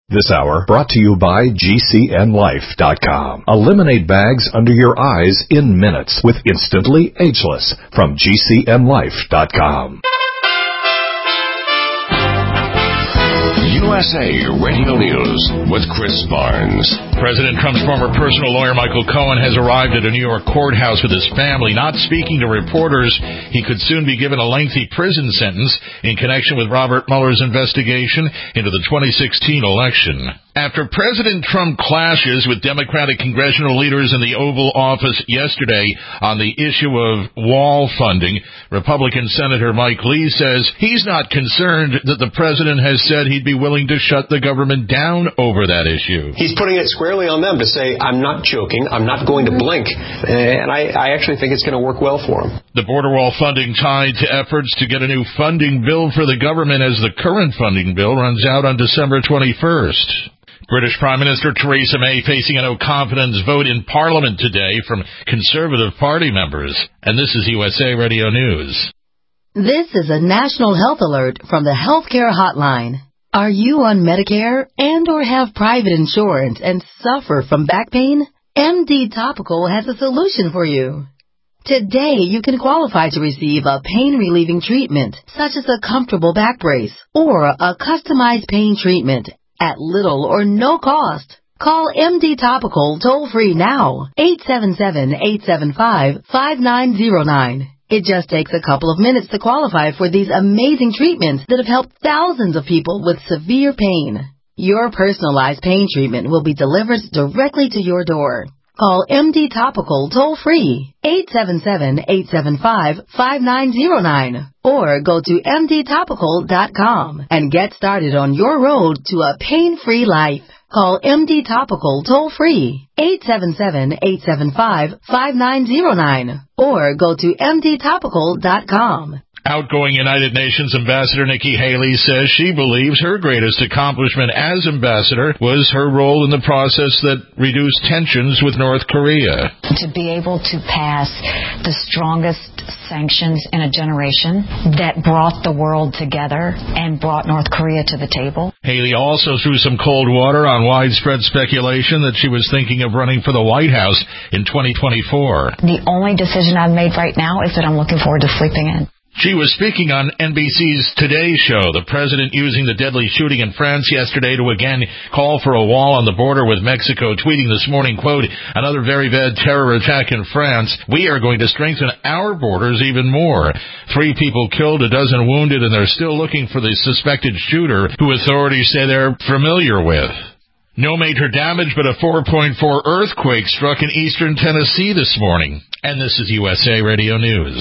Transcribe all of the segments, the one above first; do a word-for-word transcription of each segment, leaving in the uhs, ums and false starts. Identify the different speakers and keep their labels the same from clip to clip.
Speaker 1: This hour brought to you by G C N Life dot com. Eliminate bags under your eyes in minutes with Instantly Ageless from G C N Life dot com.
Speaker 2: U S A Radio News with Chris Barnes.
Speaker 3: President Trump's former personal lawyer Michael Cohen has arrived at a New York courthouse with his family. Not speaking to reporters, he could soon be given a lengthy prison sentence in connection with Robert Mueller's investigation into the twenty sixteen election. After President Trump clashes with Democratic congressional leaders in the Oval Office yesterday on the issue of wall funding, Republican Senator Mike Lee says he's not concerned that the president has said he'd be willing to shut the government down over that issue.
Speaker 4: He's putting it squarely on them to say, I'm not joking, I'm not going to blink, and I, I actually think it's going to work well for him.
Speaker 3: The border wall funding tied to efforts to get a new funding bill for the government as the current funding bill runs out on December twenty-first. British Prime Minister Theresa May facing a no-confidence vote in Parliament today from Conservative Party members. And this is U S A Radio News.
Speaker 5: This is a national health alert from the Healthcare Hotline. Are you on Medicare and or have private insurance and suffer from back pain? M D Topical has a solution for you. Today, you can qualify to receive a pain-relieving treatment, such as a comfortable back brace or a customized pain treatment at little or no cost. Call M D Topical toll-free now, eight seven seven, eight seven five, five nine zero nine. It just takes a couple of minutes to qualify for these amazing treatments that have helped thousands of people with severe pain. Your personalized pain treatment will be delivered directly to your door. Call M D Topical toll-free, eight seven seven, eight seven five, five nine zero nine, or go to M D topical dot com and get started on your road to a pain-free life. Call M D Topical toll-free, eight seven seven, eight seven five, five nine zero nine, or go to M D topical dot com.
Speaker 3: Outgoing United Nations Ambassador Nikki Haley says she believes her greatest accomplishment as ambassador was her role in the process that reduced tensions with North Korea.
Speaker 6: To be able to pass the strongest sanctions in a generation that brought the world together and brought North Korea to the table.
Speaker 3: Haley also threw some cold water on widespread speculation that she was thinking of running for the White House in twenty twenty-four.
Speaker 6: The only decision I've made right now is that I'm looking forward to sleeping in.
Speaker 3: She was speaking on N B C's Today Show, the president using the deadly shooting in France yesterday to again call for a wall on the border with Mexico, tweeting this morning, quote, another very bad terror attack in France. We are going to strengthen our borders even more. Three people killed, a dozen wounded, and they're still looking for the suspected shooter, who authorities say they're familiar with. No major damage, but a four point four earthquake struck in eastern Tennessee this morning. And this is U S A Radio News.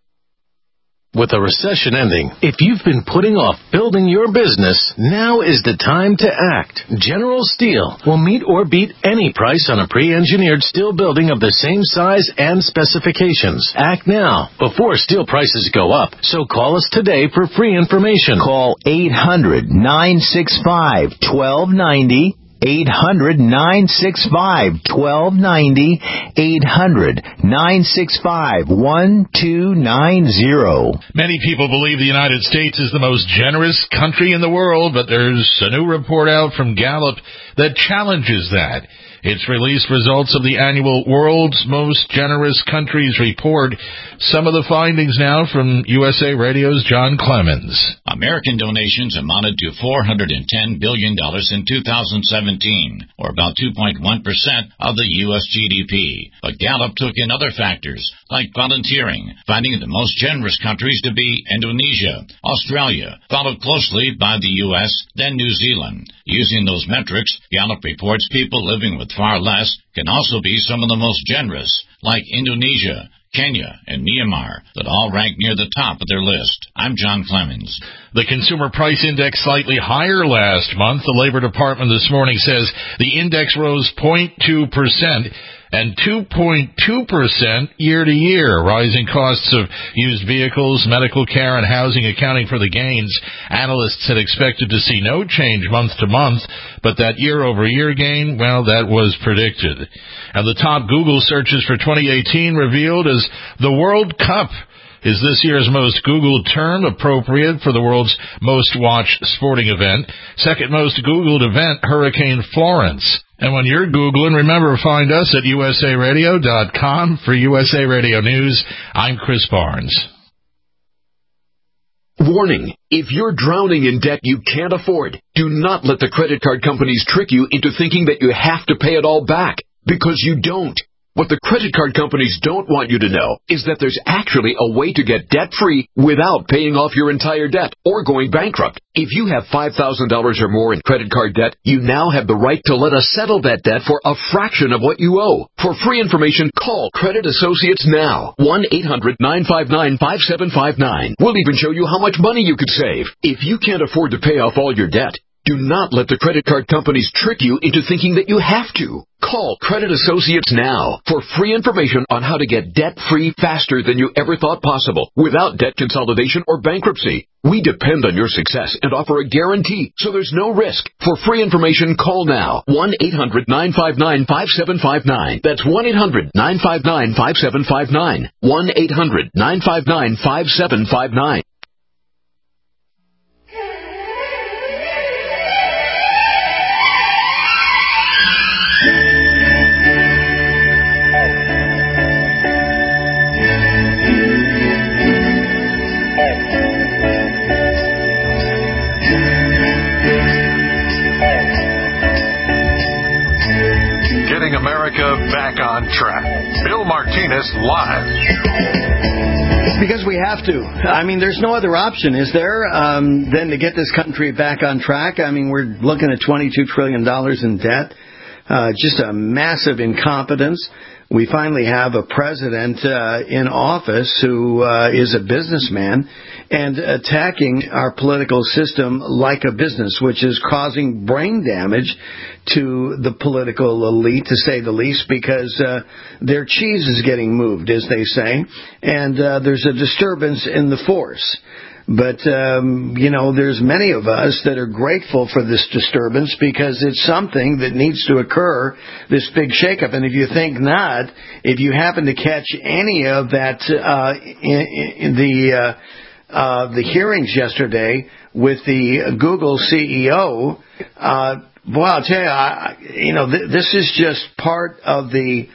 Speaker 7: With a recession ending, if you've been putting off building your business, now is the time to act. General Steel will meet or beat any price on a pre-engineered steel building of the same size and specifications. Act now, before steel prices go up. So call us today for free information.
Speaker 8: Call eight hundred, nine six five, one two nine zero. eight hundred, nine six five, one two nine zero. eight hundred, nine six five, one two nine zero.
Speaker 3: Many people believe the United States is the most generous country in the world, but there's a new report out from Gallup that challenges that. It's released results of the annual World's Most Generous Countries report. Some of the findings now from U S A Radio's John Clemens.
Speaker 9: American donations amounted to four hundred ten billion dollars in two thousand seventeen, or about two point one percent of the U S G D P. But Gallup took in other factors, like volunteering, finding the most generous countries to be Indonesia, Australia, followed closely by the U S, then New Zealand. Using those metrics, Gallup reports people living with far less can also be some of the most generous, like Indonesia, Kenya, and Myanmar, that all rank near the top of their list. I'm John Clemens.
Speaker 3: The Consumer Price Index slightly higher last month. The Labor Department this morning says the index rose zero point two percent and two point two percent year to year. Rising costs of used vehicles, medical care, and housing accounting for the gains. Analysts had expected to see no change month to month, but that year-over-year gain, well, that was predicted. And the top Google searches for twenty eighteen revealed as the World Cup. Is this year's most Googled term appropriate for the world's most watched sporting event? Second most Googled event, Hurricane Florence. And when you're Googling, remember, find us at U S A radio dot com. For U S A Radio News, I'm Chris Barnes.
Speaker 10: Warning, if you're drowning in debt you can't afford, do not let the credit card companies trick you into thinking that you have to pay it all back, because you don't. What the credit card companies don't want you to know is that there's actually a way to get debt-free without paying off your entire debt or going bankrupt. If you have five thousand dollars or more in credit card debt, you now have the right to let us settle that debt for a fraction of what you owe. For free information, call Credit Associates now. one eight hundred nine five nine five seven five nine. We'll even show you how much money you could save. If you can't afford to pay off all your debt, do not let the credit card companies trick you into thinking that you have to. Call Credit Associates now for free information on how to get debt-free faster than you ever thought possible without debt consolidation or bankruptcy. We depend on your success and offer a guarantee, so there's no risk. For free information, call now. one eight hundred nine five nine five seven five nine. That's one eight hundred nine five nine five seven five nine. one eight hundred nine five nine five seven five nine.
Speaker 1: America back on track. Bill Martinez live.
Speaker 11: Because we have to. I mean, there's no other option, is there, um, than to get this country back on track? I mean, we're looking at twenty-two trillion dollars in debt. Uh, just a massive incompetence. We finally have a president uh, in office who uh, is a businessman and attacking our political system like a business, which is causing brain damage to the political elite, to say the least, because uh, their cheese is getting moved, as they say, and uh, there's a disturbance in the force. But, um, you know, there's many of us that are grateful for this disturbance because it's something that needs to occur, this big shakeup. And if you think not, if you happen to catch any of that, uh, in, in the, uh, uh, the hearings yesterday with the Google C E O, uh, boy, I'll tell you, I, you know, th- this is just part of the,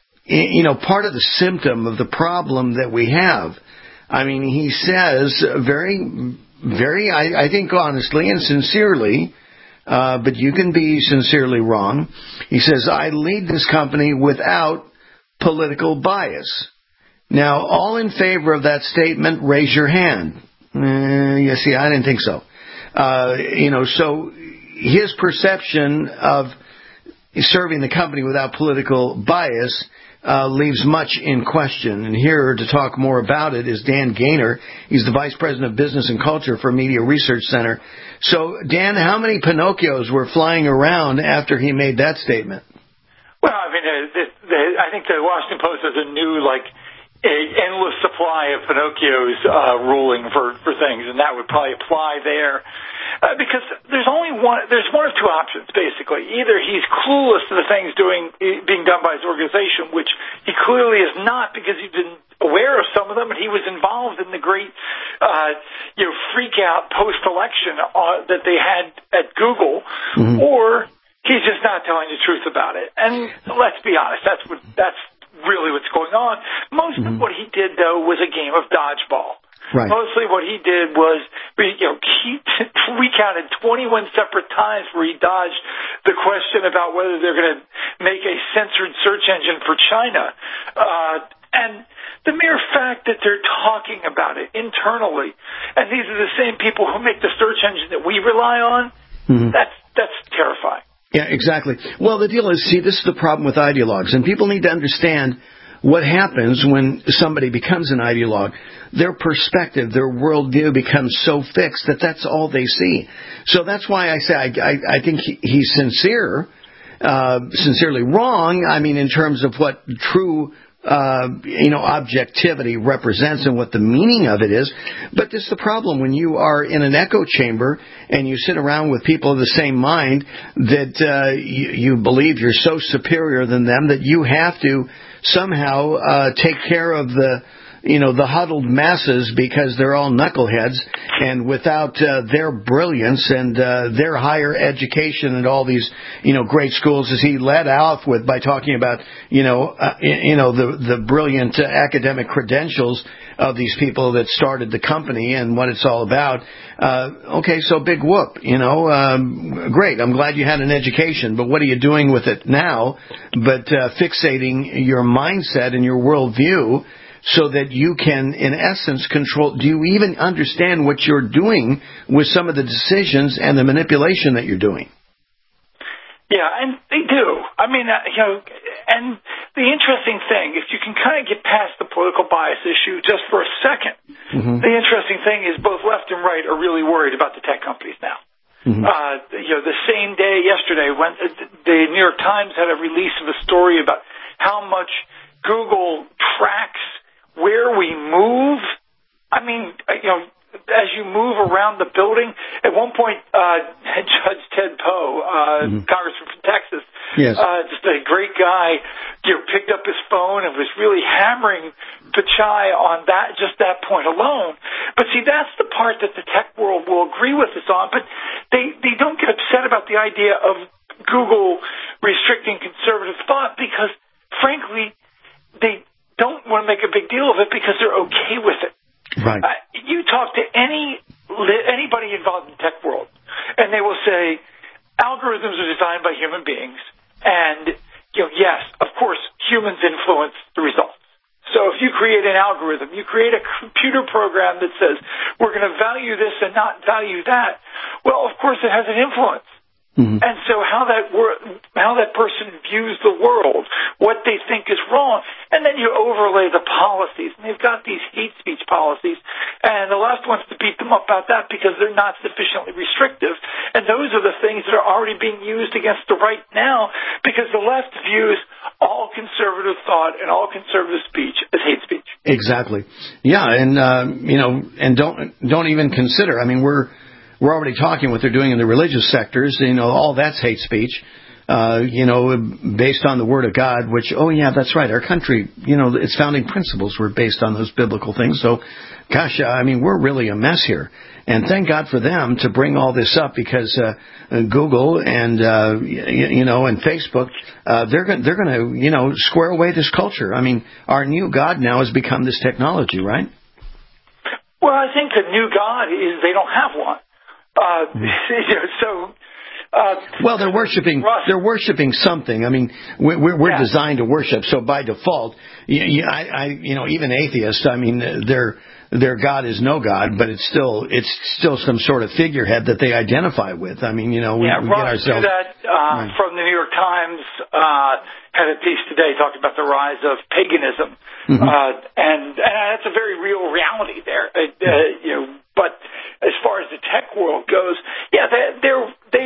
Speaker 11: you know, part of the symptom of the problem that we have. I mean, he says very, very, I, I think honestly and sincerely, uh, but you can be sincerely wrong. He says, I lead this company without political bias. Now, all in favor of that statement, raise your hand. Uh, you see, I didn't think so. Uh, you know, so his perception of serving the company without political bias Uh, leaves much in question. And here to talk more about it is Dan Gaynor. He's the Vice President of Business and Culture for Media Research Center. So, Dan, how many Pinocchios were flying around after he made that statement?
Speaker 12: Well, I mean, uh, the, the, I think the Washington Post has a new, like, a endless supply of Pinocchios uh, ruling for, for things, and that would probably apply there. Uh, because there's only one, there's one of two options, basically. Either he's clueless to the things doing, being done by his organization, which he clearly is not because he's been aware of some of them and he was involved in the great, uh, you know, freak out post-election uh, that they had at Google, mm-hmm. or he's just not telling the truth about it. And let's be honest, that's what, that's really what's going on. Most mm-hmm. of what he did, though, was a game of dodgeball. Right. Mostly what he did was, you know, he, we counted twenty-one separate times where he dodged the question about whether they're going to make a censored search engine for China. Uh, and the mere fact that they're talking about it internally, and these are the same people who make the search engine that we rely on, mm-hmm. that's, that's terrifying.
Speaker 11: Yeah, exactly. Well, the deal is, see, this is the problem with ideologues, and people need to understand what happens when somebody becomes an ideologue. Their perspective, their worldview becomes so fixed that that's all they see. So that's why I say I, I, I think he, he's sincere, uh, sincerely wrong, I mean, in terms of what true Uh, you know, objectivity represents and what the meaning of it is. But this is the problem when you are in an echo chamber and you sit around with people of the same mind that uh, you, you believe you're so superior than them that you have to somehow uh, take care of the you know, the huddled masses because they're all knuckleheads, and without uh, their brilliance and uh, their higher education and all these, you know, great schools, as he led off with by talking about, you know, uh, you know, the the brilliant uh, academic credentials of these people that started the company and what it's all about. Uh, okay, so big whoop, you know, um, great. I'm glad you had an education, but what are you doing with it now? But uh, fixating your mindset and your worldview so that you can, in essence, control. Do you even understand what you're doing with some of the decisions and the manipulation that you're doing?
Speaker 12: Yeah, and they do. I mean, uh, you know, and the interesting thing, if you can kind of get past the political bias issue just for a second, mm-hmm. the interesting thing is both left and right are really worried about the tech companies now. Mm-hmm. Uh, you know, the same day yesterday, when the New York Times had a release of a story about how much Google tracks where we move. I mean, you know, as you move around the building, at one point, uh, Judge Ted Poe, uh, mm-hmm. congressman from Texas, yes. uh, just a great guy, you know, picked up his phone and was really hammering Pichai on that, just that point alone. But see, that's the part that the tech world will agree with us on, but they, they don't get upset about the idea of Google restricting conservative thought because, frankly, they don't want to make a big deal of it because they're okay with it.
Speaker 11: Right.
Speaker 12: Uh, you talk to any anybody involved in the tech world, and they will say algorithms are designed by human beings, and you know, yes, of course, humans influence the results. So if you create an algorithm, you create a computer program that says we're going to value this and not value that. Well, of course, it has an influence. Mm-hmm. And so how that wor- how that person views the world, what they think is wrong, and then you overlay the policies. And they've got these hate speech policies, and the left wants to beat them up about that because they're not sufficiently restrictive. And those are the things that are already being used against the right now because the left views all conservative thought and all conservative speech as hate speech.
Speaker 11: Exactly. Yeah, and uh, you know, and don't don't even consider. I mean, we're. We're already talking what they're doing in the religious sectors. You know, all that's hate speech, uh, you know, based on the Word of God, which, oh, yeah, that's right. Our country, you know, its founding principles were based on those biblical things. So, gosh, I mean, we're really a mess here. And thank God for them to bring all this up because uh, Google and, uh, you, you know, and Facebook, uh, they're going they're going to, you know, square away this culture. I mean, our new God now has become this technology, right?
Speaker 12: Well, I think the new God is they don't have one. Uh, you know, so, uh,
Speaker 11: well, they're worshiping. They're worshiping something. I mean, we're, we're yeah. designed to worship. So by default, you, you, I, I, you know, even atheists. I mean, their their God is no God, but it's still it's still some sort of figurehead that they identify with. I mean, you know, we,
Speaker 12: yeah,
Speaker 11: we
Speaker 12: Ross,
Speaker 11: get ourselves.
Speaker 12: that uh, right. from the New York Times uh, had a piece today talking about the rise of paganism, mm-hmm. uh, and and that's a very real reality there. Uh, uh, you know. But as far as the tech world goes, yeah, they they're, they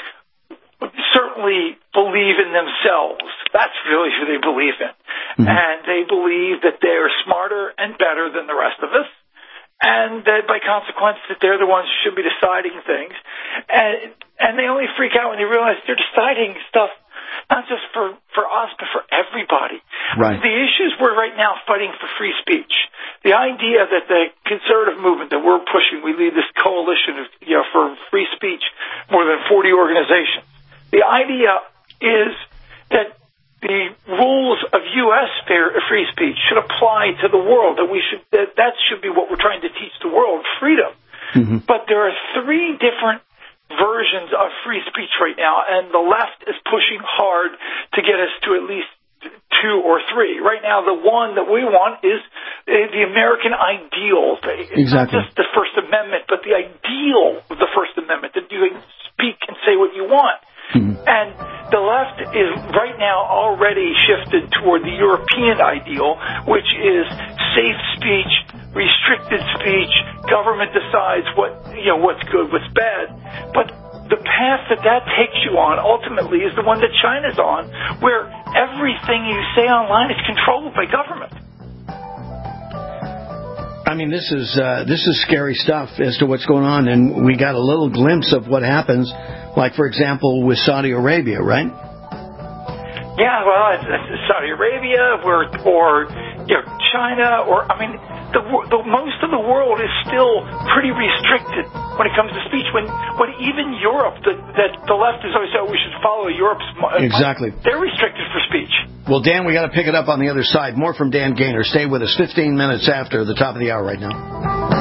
Speaker 12: certainly believe in themselves. That's really who they believe in. Mm-hmm. And they believe that they're smarter and better than the rest of us, and that by consequence that they're the ones who should be deciding things. And and they only freak out when they realize they're deciding stuff not just for, for us, but for everybody.
Speaker 11: Right.
Speaker 12: The issues we're right now fighting for free speech. The idea that the conservative movement that we're pushing, we lead this coalition of, you know, for free speech, more than forty organizations. The idea is that the rules of U S fair, free speech should apply to the world, that we should, that, that should be what we're trying to teach the world, freedom. Mm-hmm. But there are three different versions of free speech right now, and the left is pushing hard to get us to at least two or three. Right now, the one that we want is the American ideal. It's
Speaker 11: exactly.
Speaker 12: not just the First Amendment, but the ideal of the First Amendment, that you can speak and say what you want. Mm-hmm. And the left is right now already shifted toward the European ideal, which is safe speech, restricted speech, government decides what, you know, what's good, what's bad. But the path that that takes you on ultimately is the one that China's on, where everything you say online is controlled by government.
Speaker 11: I mean, this is uh, this is scary stuff as to what's going on, and we got a little glimpse of what happens, like, for example, with Saudi Arabia, right?
Speaker 12: Yeah, well, it's, it's Saudi Arabia or, or you know, China, or, I mean, the, the most of the world is still pretty restricted when it comes to speech. When, when even Europe, the, that the left is always saying, oh, we should follow Europe's mind.
Speaker 11: Exactly.
Speaker 12: They're restricted for speech.
Speaker 11: Well, Dan, we got to pick it up on the other side. More from Dan Gaynor. Stay with us. fifteen minutes after the top of the hour right now.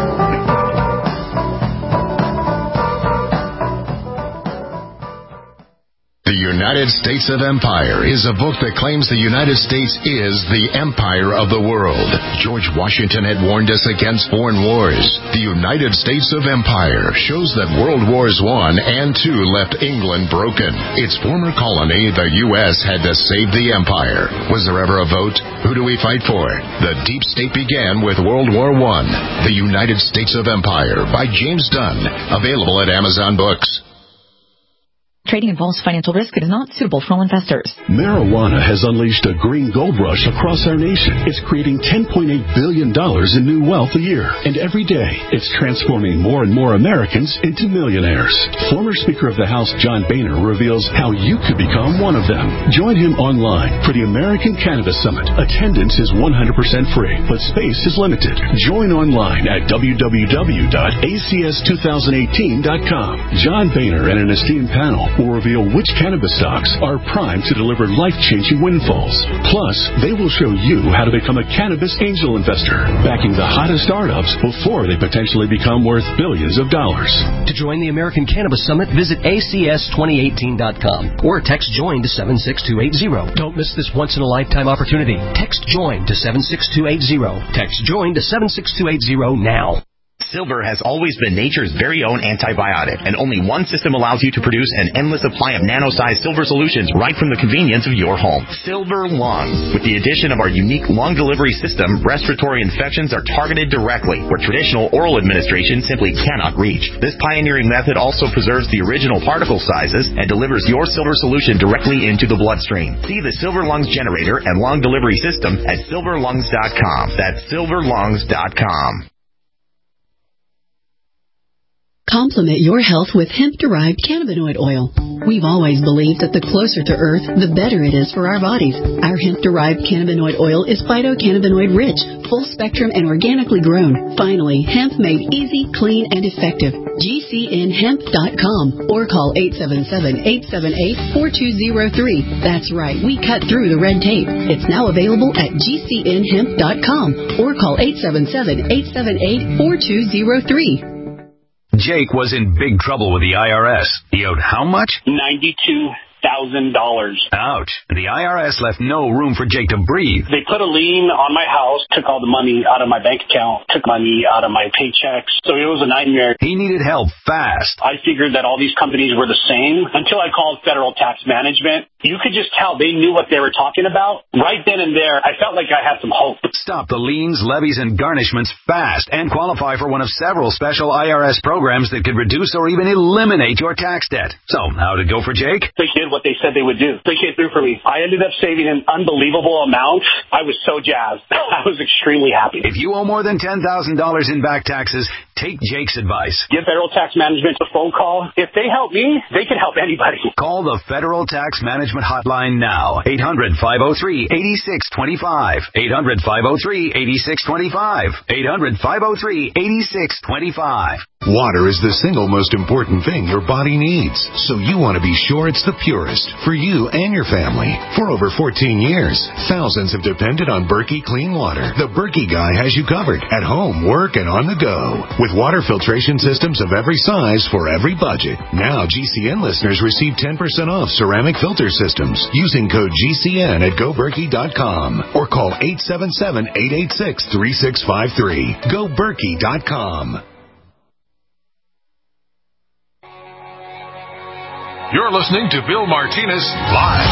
Speaker 1: The United States of Empire is a book that claims the United States is the empire of the world. George Washington had warned us against foreign wars. The United States of Empire shows that World Wars One and Two left England broken. Its former colony, the U S, had to save the empire. Was there ever a vote? Who do we fight for? The deep state began with World War One. The United States of Empire by James Dunn. Available at Amazon Books.
Speaker 13: Trading involves financial risk. It is not suitable for all investors.
Speaker 14: Marijuana has unleashed a green gold rush across our nation. It's creating ten point eight billion dollars in new wealth a year. And every day, it's transforming more and more Americans into millionaires. Former Speaker of the House John Boehner reveals how you could become one of them. Join him online for the American Cannabis Summit. Attendance is one hundred percent free, but space is limited. Join online at w w w dot a c s two thousand eighteen dot com. John Boehner and an esteemed panel will reveal which cannabis stocks are primed to deliver life-changing windfalls. Plus, they will show you how to become a cannabis angel investor, backing the hottest startups before they potentially become worth billions of dollars.
Speaker 15: To join the American Cannabis Summit, visit a c s twenty eighteen dot com or text JOIN to seven six two eight zero. Don't miss this once-in-a-lifetime opportunity. Text JOIN to seven six two eight zero. Text JOIN to seven six two eight zero now.
Speaker 16: Silver has always been nature's very own antibiotic, and only one system allows you to produce an endless supply of nano-sized silver solutions right from the convenience of your home. Silver Lungs. With the addition of our unique lung delivery system, respiratory infections are targeted directly, where traditional oral administration simply cannot reach. This pioneering method also preserves the original particle sizes and delivers your silver solution directly into the bloodstream. See the Silver Lungs generator and lung delivery system at silver lungs dot com. That's silver lungs dot com.
Speaker 17: Complement your health with hemp-derived cannabinoid oil. We've always believed that the closer to Earth, the better it is for our bodies. Our hemp-derived cannabinoid oil is phytocannabinoid-rich, full-spectrum, and organically grown. Finally, hemp made easy, clean, and effective. G C N hemp dot com or call eight seven seven, eight seven eight, four two zero three. That's right, we cut through the red tape. It's now available at G C N hemp dot com or call eight seven seven, eight seven eight, four two zero three.
Speaker 18: Jake was in big trouble with the I R S. He owed how much?
Speaker 19: ninety-two thousand dollars.
Speaker 18: Ouch. The I R S left no room for Jake to breathe.
Speaker 19: They put a lien on my house, took all the money out of my bank account, took money out of my paychecks. So it was a nightmare.
Speaker 18: He needed help fast.
Speaker 19: I figured that all these companies were the same until I called Federal Tax Management. You could just tell they knew what they were talking about. Right then and there, I felt like I had some hope.
Speaker 18: Stop the liens, levies, and garnishments fast and qualify for one of several special I R S programs that could reduce or even eliminate your tax debt. So, how'd it go for Jake?
Speaker 19: They did what they said they would do. They came through for me. I ended up saving an unbelievable amount. I was so jazzed. I was extremely happy.
Speaker 18: If you owe more than ten thousand dollars in back taxes, take Jake's advice.
Speaker 19: Give Federal Tax Management a phone call. If they help me, they can help anybody.
Speaker 18: Call the Federal Tax Management Hotline now. eight hundred, five oh three, eight six two five. eight hundred, five oh three, eight six two five. eight hundred, five oh three, eight six two five.
Speaker 1: Water is the single most important thing your body needs, so you want to be sure it's the purest for you and your family. For over fourteen years, thousands have depended on Berkey Clean Water. The Berkey guy has you covered at home, work, and on the go. With water filtration systems of every size for every budget. Now G C N listeners receive ten percent off ceramic filter systems using code G C N at go berkey dot com or call eight seven seven, eight eight six, three six five three. go berkey dot com.
Speaker 2: You're listening to Bill Martinez Live.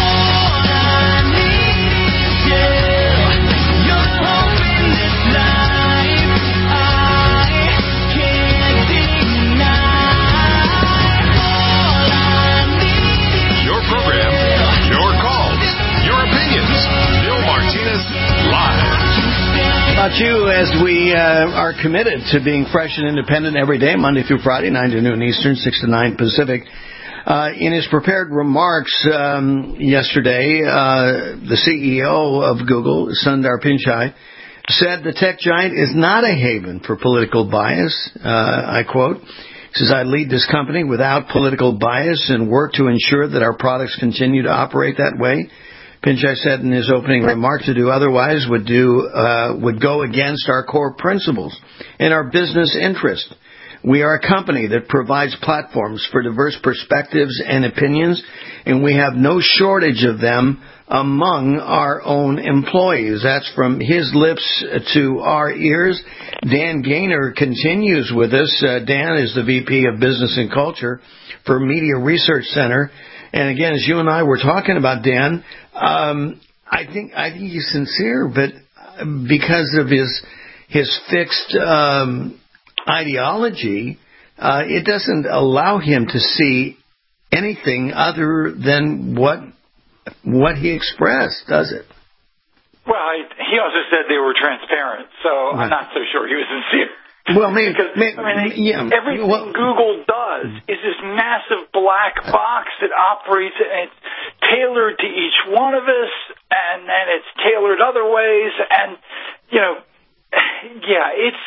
Speaker 2: Your program, your calls, your opinions. Bill Martinez Live.
Speaker 11: About you, as we uh, are committed to being fresh and independent every day, Monday through Friday, nine to noon Eastern, six to nine Pacific. Uh, in his prepared remarks um, yesterday, uh, the C E O of Google, Sundar Pichai, said the tech giant is not a haven for political bias. Uh, I quote, he says, I lead this company without political bias and work to ensure that our products continue to operate that way. Pichai said in his opening remark, to do otherwise would do uh, would go against our core principles and our business interest. We are a company that provides platforms for diverse perspectives and opinions, and we have no shortage of them among our own employees. That's from his lips to our ears. Dan Gaynor continues with us. Uh, Dan is the V P of Business and Culture for Media Research Center. And again, as you and I were talking about, Dan, um, I think I think he's sincere, but because of his his fixed um, ideology, uh, it doesn't allow him to see anything other than what what he expressed, does it?
Speaker 12: Well, I, he also said they were transparent, so right. I'm not so sure he was sincere.
Speaker 11: Well, maybe,
Speaker 12: because,
Speaker 11: maybe
Speaker 12: I mean,
Speaker 11: yeah.
Speaker 12: everything
Speaker 11: well,
Speaker 12: Google does is this massive black box that operates, and it's tailored to each one of us, and then it's tailored other ways, and, you know, yeah, it's,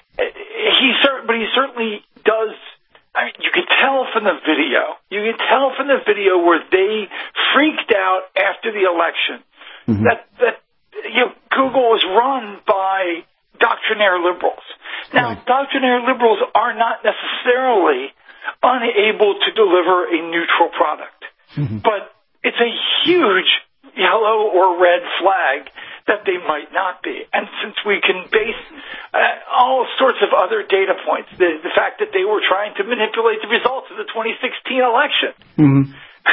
Speaker 12: he cer- but he certainly does. I mean, you could tell from the video. You could tell from the video where they freaked out after the election mm-hmm. that that you know Google was run by doctrinaire liberals. Now, right. doctrinaire liberals are not necessarily unable to deliver a neutral product, mm-hmm. but it's a huge yellow or red flag that they might not be. And since we can base uh, all sorts of other data points, the, the fact that they were trying to manipulate the results of the twenty sixteen election, mm-hmm.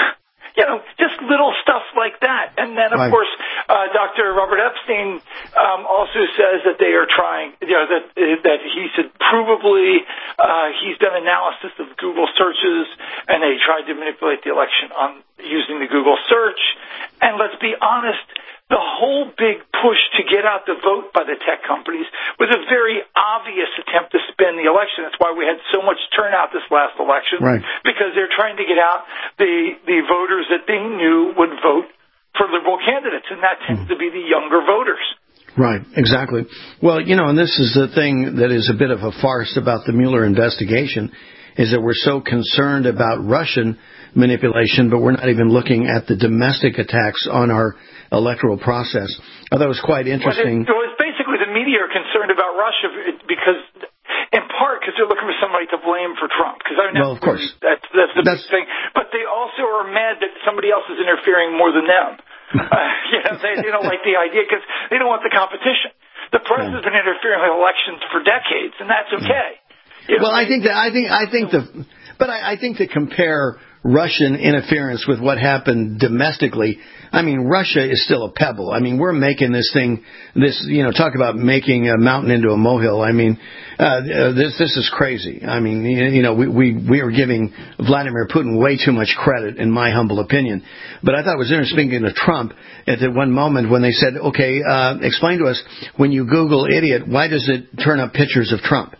Speaker 12: you know, just little stuff like that. And then, of right. course, uh, Doctor Robert Epstein um, also says that they are trying, you know, that that he said provably uh, he's done analysis of Google searches, and they tried to manipulate the election on using the Google search. And let's be honest, the whole big push to get out the vote by the tech companies was a very obvious attempt to spin the election. That's why we had so much turnout this last election,
Speaker 11: right.
Speaker 12: because they're trying to get out the, the voters that they knew would vote for liberal candidates, and that tends mm. to be the younger voters.
Speaker 11: Right, exactly. Well, you know, and this is the thing that is a bit of a farce about the Mueller investigation, is that we're so concerned about Russian manipulation, but we're not even looking at the domestic attacks on our electoral process. Oh, that was quite interesting.
Speaker 12: Well, it, it was basically the media are concerned about Russia because, in part, because they're looking for somebody to blame for Trump. Because I know
Speaker 11: well, of course,
Speaker 12: that's that's the
Speaker 11: that's,
Speaker 12: big thing. But they also are mad that somebody else is interfering more than them. uh, you know, they, they don't like the idea because they don't want the competition. The press yeah. has been interfering with elections for decades, and that's okay.
Speaker 11: Yeah. Well, I think that I think I think the, but I, I think to compare Russian interference with what happened domestically, I mean, Russia is still a pebble. I mean, we're making this thing, this, you know, talk about making a mountain into a molehill. I mean, uh, this this is crazy. I mean, you know, we, we, we are giving Vladimir Putin way too much credit, in my humble opinion. But I thought it was interesting, speaking to Trump, at that one moment when they said, okay, uh, explain to us, when you Google idiot, why does it turn up pictures of Trump?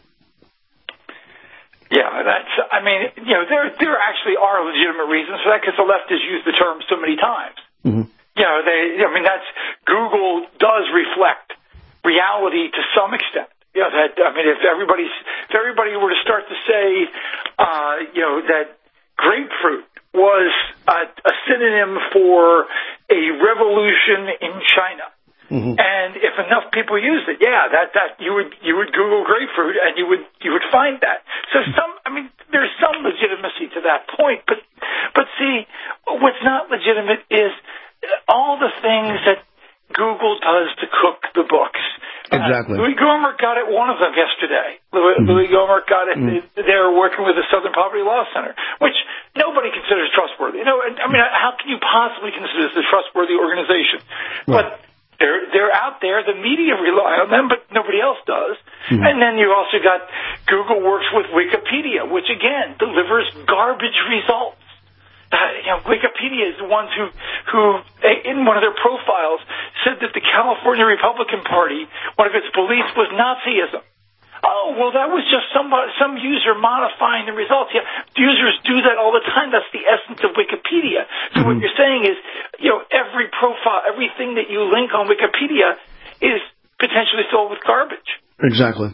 Speaker 12: Yeah, that's, I mean, you know, there there actually are legitimate reasons for that because the left has used the term so many times.
Speaker 11: Mm-hmm.
Speaker 12: You know, they, I mean, that's, Google does reflect reality to some extent. You know, that, I mean, if everybody's, if everybody were to start to say, uh, you know, that grapefruit was a, a synonym for a revolution in China,
Speaker 11: mm-hmm.
Speaker 12: and if enough people used it, yeah, that, that you would you would Google grapefruit and you would you would find that. So some, I mean, there's some legitimacy to that point, but but see, what's not legitimate is all the things that Google does to cook the books.
Speaker 11: Exactly.
Speaker 12: Uh, Louis Gohmert got it one of them yesterday. Louis, mm-hmm. Louis Gohmert got it. Mm-hmm. They're working with the Southern Poverty Law Center, which nobody considers trustworthy. You know, I mean, how can you possibly consider this a trustworthy organization? Right. But They're they're out there. The media rely on them, but nobody else does. Mm-hmm. And then you also got Google works with Wikipedia, which again delivers garbage results. Uh, you know, Wikipedia is the ones who who in one of their profiles said that the California Republican Party, one of its beliefs was Nazism. oh, well, that was just somebody, some user modifying the results. Yeah, users do that all the time. That's the essence of Wikipedia. So mm-hmm. what you're saying is, you know, every profile, everything that you link on Wikipedia is potentially filled with garbage.
Speaker 11: Exactly.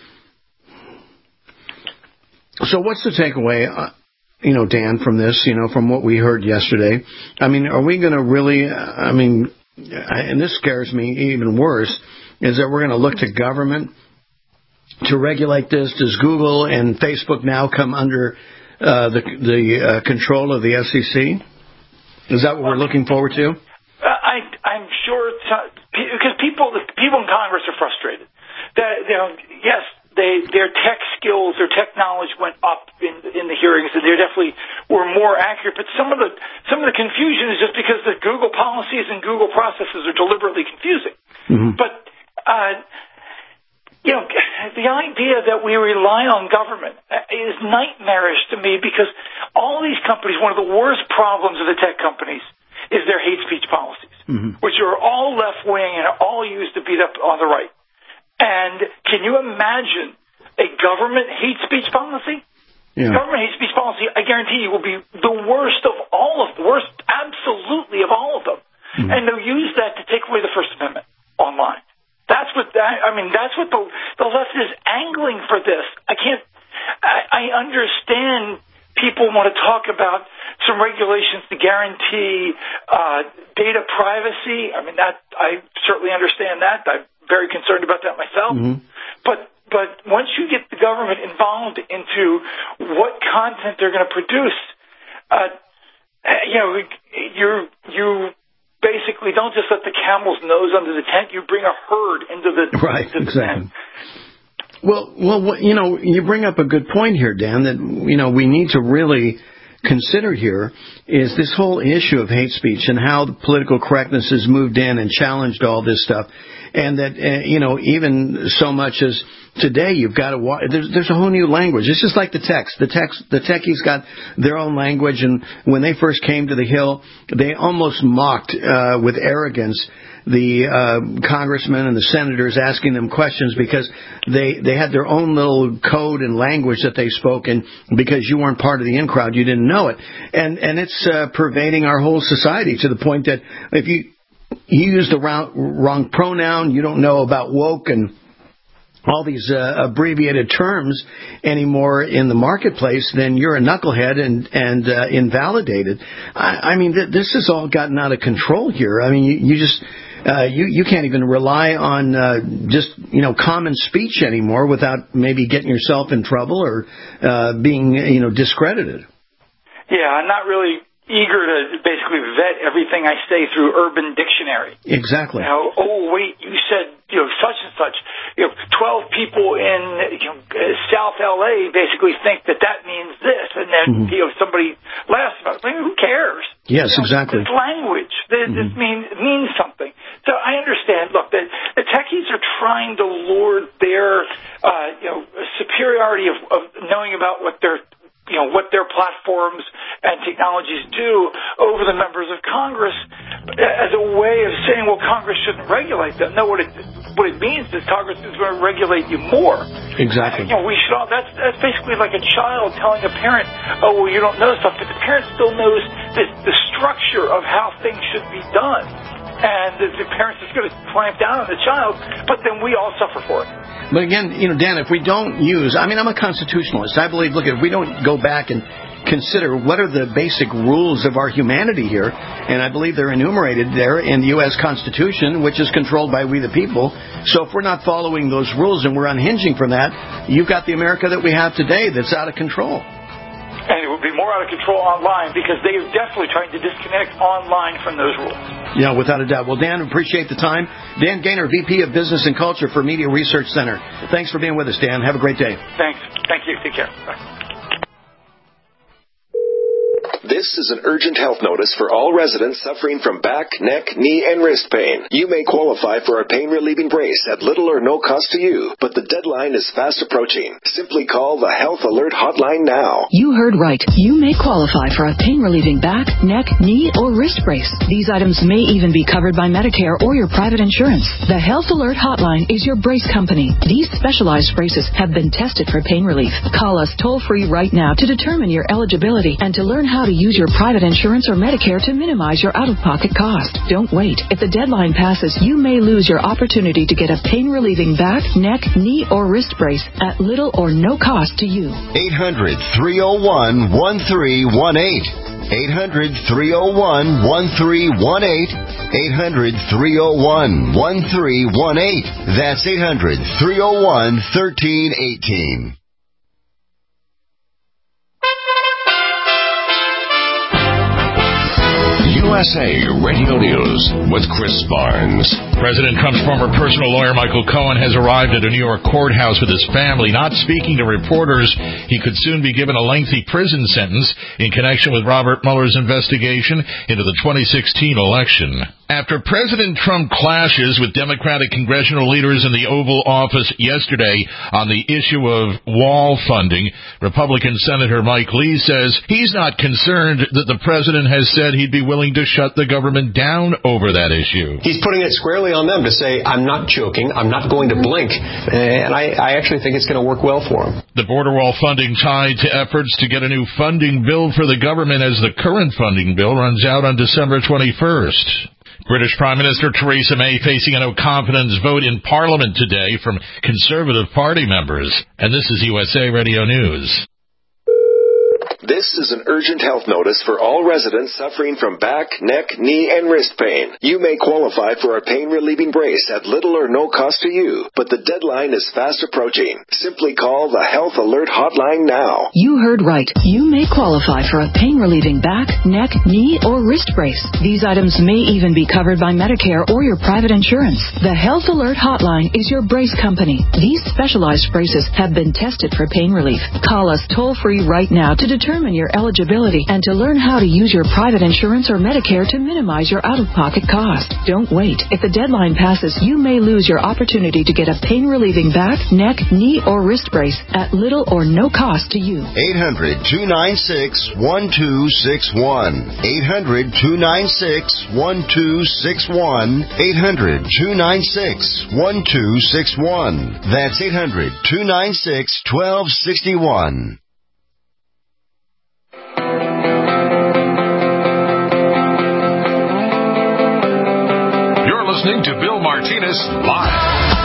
Speaker 11: So what's the takeaway, uh, you know, Dan, from this, you know, from what we heard yesterday? I mean, are we going to really, I mean, and this scares me even worse, is that we're going to look to government to regulate this? Does Google and Facebook now come under uh, the, the uh, control of the S E C? Is that what we're looking forward to?
Speaker 12: Uh, I, I'm sure, it's not, because people, the people in Congress are frustrated. That, you know, yes, they, their tech skills, their tech knowledge went up in, in the hearings, and they definitely were more accurate. But some of the some of the confusion is just because the Google policies and Google processes are deliberately confusing. Mm-hmm. But uh, you know, the idea that we rely on government is nightmarish to me, because all these companies, one of the worst problems of the tech companies is their hate speech policies, mm-hmm. which are all left-wing and are all used to beat up on the right. And can you imagine a government hate speech policy? Yeah. Government hate speech policy, I guarantee you, will be the worst of all of the worst, absolutely of all of them. Mm-hmm. And they'll use that to take away the First Amendment online. That's what that, I mean, that's what the, the left is angling for this. I can't, I, I understand people want to talk about some regulations to guarantee uh, data privacy. I mean, that, I certainly understand that. I'm very concerned about that myself. Mm-hmm. But but once you get the government involved into what content they're going to produce, uh, you know, you you basically don't just let the camel's nose under the tent. You bring a herd into the right, into the exactly. tent.
Speaker 11: Well, well, you know, you bring up a good point here, Dan, that, you know, we need to really consider here is this whole issue of hate speech and how the political correctness has moved in and challenged all this stuff. And that, uh, you know, even so much as today you've got to watch, there's, there's a whole new language. It's just like the text. The text, the techies got their own language. And when they first came to the Hill, they almost mocked uh, with arrogance the uh, congressmen and the senators asking them questions because they, they had their own little code and language that they spoke, and because you weren't part of the in crowd, you didn't know it. And, and it's uh, pervading our whole society to the point that if you, you use the wrong, wrong pronoun, you don't know about woke and all these uh, abbreviated terms anymore in the marketplace, then you're a knucklehead and, and uh, invalidated. I, I mean, th- this has all gotten out of control here. I mean, you, you just... Uh, you, you can't even rely on uh, just, you know, common speech anymore without maybe getting yourself in trouble or uh, being, you know, discredited.
Speaker 12: Yeah, I'm not really eager to basically vet everything I say through Urban Dictionary.
Speaker 11: Exactly.
Speaker 12: You know, oh, wait, you said, you know, such and such. You know, twelve people in, you know, South L A basically think that that means this, and then, mm-hmm. you know, somebody laughs about it. I mean, who cares?
Speaker 11: Yes,
Speaker 12: you know,
Speaker 11: exactly.
Speaker 12: It's language. This, mm-hmm. this mean, means something. So I understand. Look, the, the techies are trying to lord their, uh, you know, superiority of, of knowing about what their, you know, what their platforms and technologies do over the members of Congress as a way of saying, well, Congress shouldn't regulate them. No, what it what it means is Congress is going to regulate you more.
Speaker 11: Exactly.
Speaker 12: You know, we should all, that's that's basically like a child telling a parent, oh, well, you don't know stuff, but the parent still knows the, the structure of how things should be done. And the, the parents is going to clamp down on the child, but then we all suffer for it.
Speaker 11: But again, you know, Dan, if we don't use, I mean, I'm a constitutionalist. I believe, look, if we don't go back and consider what are the basic rules of our humanity here, and I believe they're enumerated there in the U S Constitution, which is controlled by we the people. So if we're not following those rules and we're unhinging from that, you've got the America that we have today that's out of control.
Speaker 12: And it will be more out of control online because they are definitely trying to disconnect online from those rules.
Speaker 11: Yeah, without a doubt. Well, Dan, appreciate the time. Dan Gaynor, V P of Business and Culture for Media Research Center. Thanks for being with us, Dan. Have a great day.
Speaker 12: Thanks. Thank you. Take care. Bye.
Speaker 20: This is an urgent health notice for all residents suffering from back, neck, knee, and wrist pain. You may qualify for a pain-relieving brace at little or no cost to you, but the deadline is fast approaching. Simply call the Health Alert Hotline now.
Speaker 13: You heard right. You may qualify for a pain-relieving back, neck, knee, or wrist brace. These items may even be covered by Medicare or your private insurance. The Health Alert Hotline is your brace company. These specialized braces have been tested for pain relief. Call us toll-free right now to determine your eligibility and to learn how to use your private insurance or Medicare to minimize your out-of-pocket cost. Don't wait. If the deadline passes, you may lose your opportunity to get a pain-relieving back, neck, knee, or wrist brace at little or no cost to you.
Speaker 21: eight hundred, three oh one, one three one eight. eight hundred, three oh one, one three one eight. eight hundred, three oh one, one three one eight. That's eight hundred, three oh one, one three one eight.
Speaker 2: U S A Radio News with Chris Barnes.
Speaker 3: President Trump's former personal lawyer, Michael Cohen, has arrived at a New York courthouse with his family. Not speaking to reporters, he could soon be given a lengthy prison sentence in connection with Robert Mueller's investigation into the twenty sixteen election. After President Trump clashes with Democratic congressional leaders in the Oval Office yesterday on the issue of wall funding, Republican Senator Mike Lee says he's not concerned that the president has said he'd be willing to shut the government down over that issue.
Speaker 4: He's putting it squarely on them to say, I'm not joking, I'm not going to blink, and I, I actually think it's going to work well for him.
Speaker 3: The border wall funding tied to efforts to get a new funding bill for the government as the current funding bill runs out on December twenty-first. British Prime Minister Theresa May facing a no-confidence vote in Parliament today from Conservative Party members. And this is U S A Radio News.
Speaker 20: This is an urgent health notice for all residents suffering from back, neck, knee, and wrist pain. You may qualify for a pain-relieving brace at little or no cost to you, but the deadline is fast approaching. Simply call the Health Alert Hotline now.
Speaker 13: You heard right. You may qualify for a pain-relieving back, neck, knee, or wrist brace. These items may even be covered by Medicare or your private insurance. The Health Alert Hotline is your brace company. These specialized braces have been tested for pain relief. Call us toll-free right now to determine your eligibility and to learn how to use your private insurance or Medicare to minimize your out-of-pocket cost. Don't wait. If the deadline passes, you may lose your opportunity to get a pain-relieving back, neck, knee, or wrist brace at little or no cost to you.
Speaker 21: eight hundred, two nine six, one two six one. eight hundred, two nine six, one two six one. eight hundred, two nine six, one two six one. That's eight hundred, two nine six, one two six one.
Speaker 2: Listening to Bill Martinez live.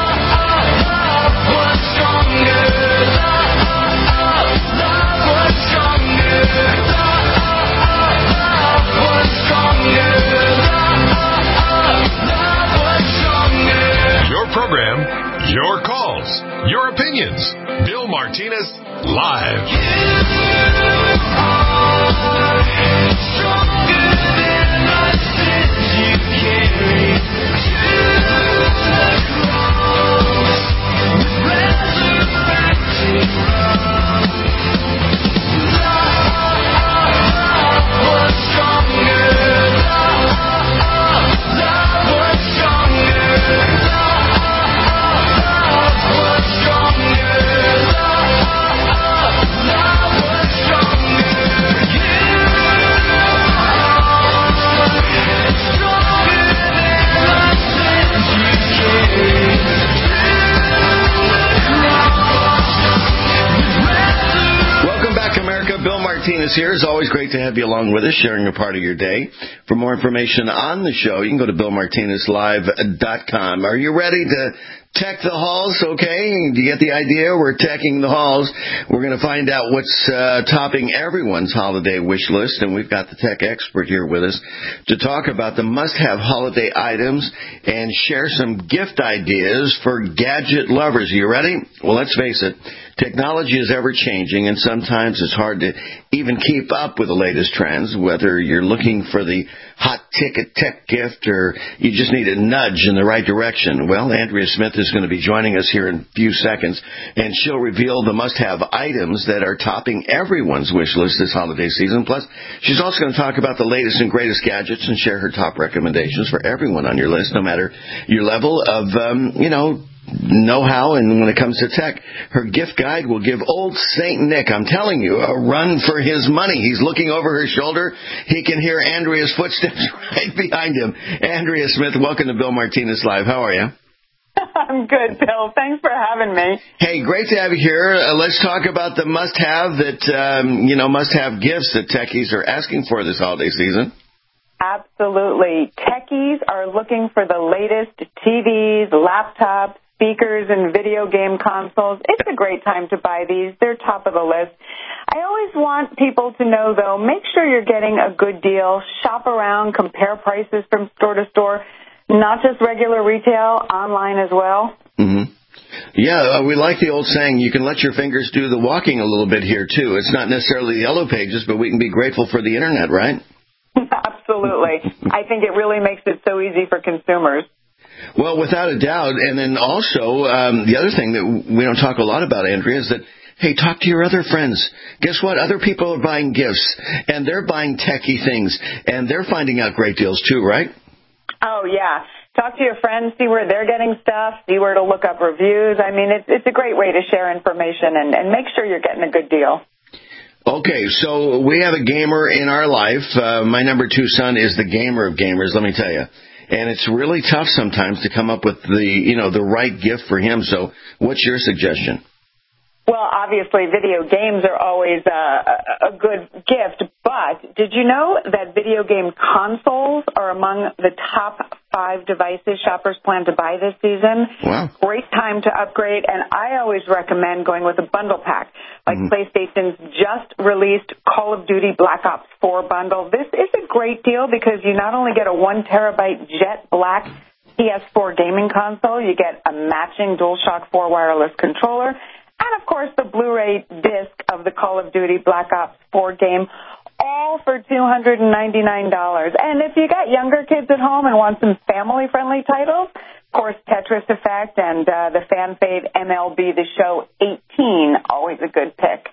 Speaker 2: Your program, your calls, your opinions. Bill Martinez live.
Speaker 11: Martinez here. It's always great to have you along with us, sharing a part of your day. For more information on the show, you can go to bill martinez live dot com. Are you ready to tech the halls? Okay, do you get the idea? We're teching the halls. We're going to find out what's uh, topping everyone's holiday wish list, and we've got the tech expert here with us to talk about the must-have holiday items and share some gift ideas for gadget lovers. Are you ready? Well, let's face it. Technology is ever-changing, and sometimes it's hard to even keep up with the latest trends, whether you're looking for the hot ticket tech gift, or you just need a nudge in the right direction, well, Andrea Smith is going to be joining us here in a few seconds, and she'll reveal the must-have items that are topping everyone's wish list this holiday season. Plus, she's also going to talk about the latest and greatest gadgets and share her top recommendations for everyone on your list, no matter your level of, um, you know, know-how, and when it comes to tech. Her gift guide will give old Saint Nick, I'm telling you, a run for his money. He's looking over her shoulder. He can hear Andrea's footsteps right behind him. Andrea Smith, welcome to Bill Martinez Live. How are you?
Speaker 5: I'm good, Bill. Thanks for having me.
Speaker 11: Hey, great to have you here. Uh, let's talk about the must-have that, um, you know, must-have gifts that techies are asking for this holiday season.
Speaker 5: Absolutely. Techies are looking for the latest T Vs, laptops, speakers, and video game consoles. It's a great time to buy these. They're top of the list. I always want people to know, though, make sure you're getting a good deal. Shop around, compare prices from store to store, not just regular retail, online as well.
Speaker 11: Mm-hmm. Yeah, uh, we like the old saying, you can let your fingers do the walking a little bit here, too. It's not necessarily the yellow pages, but we can be grateful for the Internet, right?
Speaker 5: Absolutely. I think it really makes it so easy for consumers.
Speaker 11: Well, without a doubt. And then also, um, the other thing that we don't talk a lot about, Andrea, is that, hey, talk to your other friends. Guess what? Other people are buying gifts, and they're buying techie things, and they're finding out great deals too, right?
Speaker 5: Oh, yeah. Talk to your friends, see where they're getting stuff, see where to look up reviews. I mean, it's, it's a great way to share information and, and make sure you're getting a good deal.
Speaker 11: Okay, so we have a gamer in our life. Uh, my number two son is the gamer of gamers, let me tell you. And it's really tough sometimes to come up with the, you know, the right gift for him. So what's your suggestion?
Speaker 5: Well, obviously, video games are always uh, a good gift, but did you know that video game consoles are among the top five devices shoppers plan to buy this season?
Speaker 11: Wow.
Speaker 5: Great time to upgrade, and I always recommend going with a bundle pack, like mm-hmm. PlayStation's just released Call of Duty Black Ops four bundle. This is a great deal because you not only get a one terabyte jet black P S four gaming console, you get a matching DualShock four wireless controller, and, of course, the Blu-ray disc of the Call of Duty Black Ops four game, all for two hundred ninety-nine dollars. And if you got younger kids at home and want some family-friendly titles, of course, Tetris Effect and uh, the fan fave M L B The Show eighteen, always a good pick.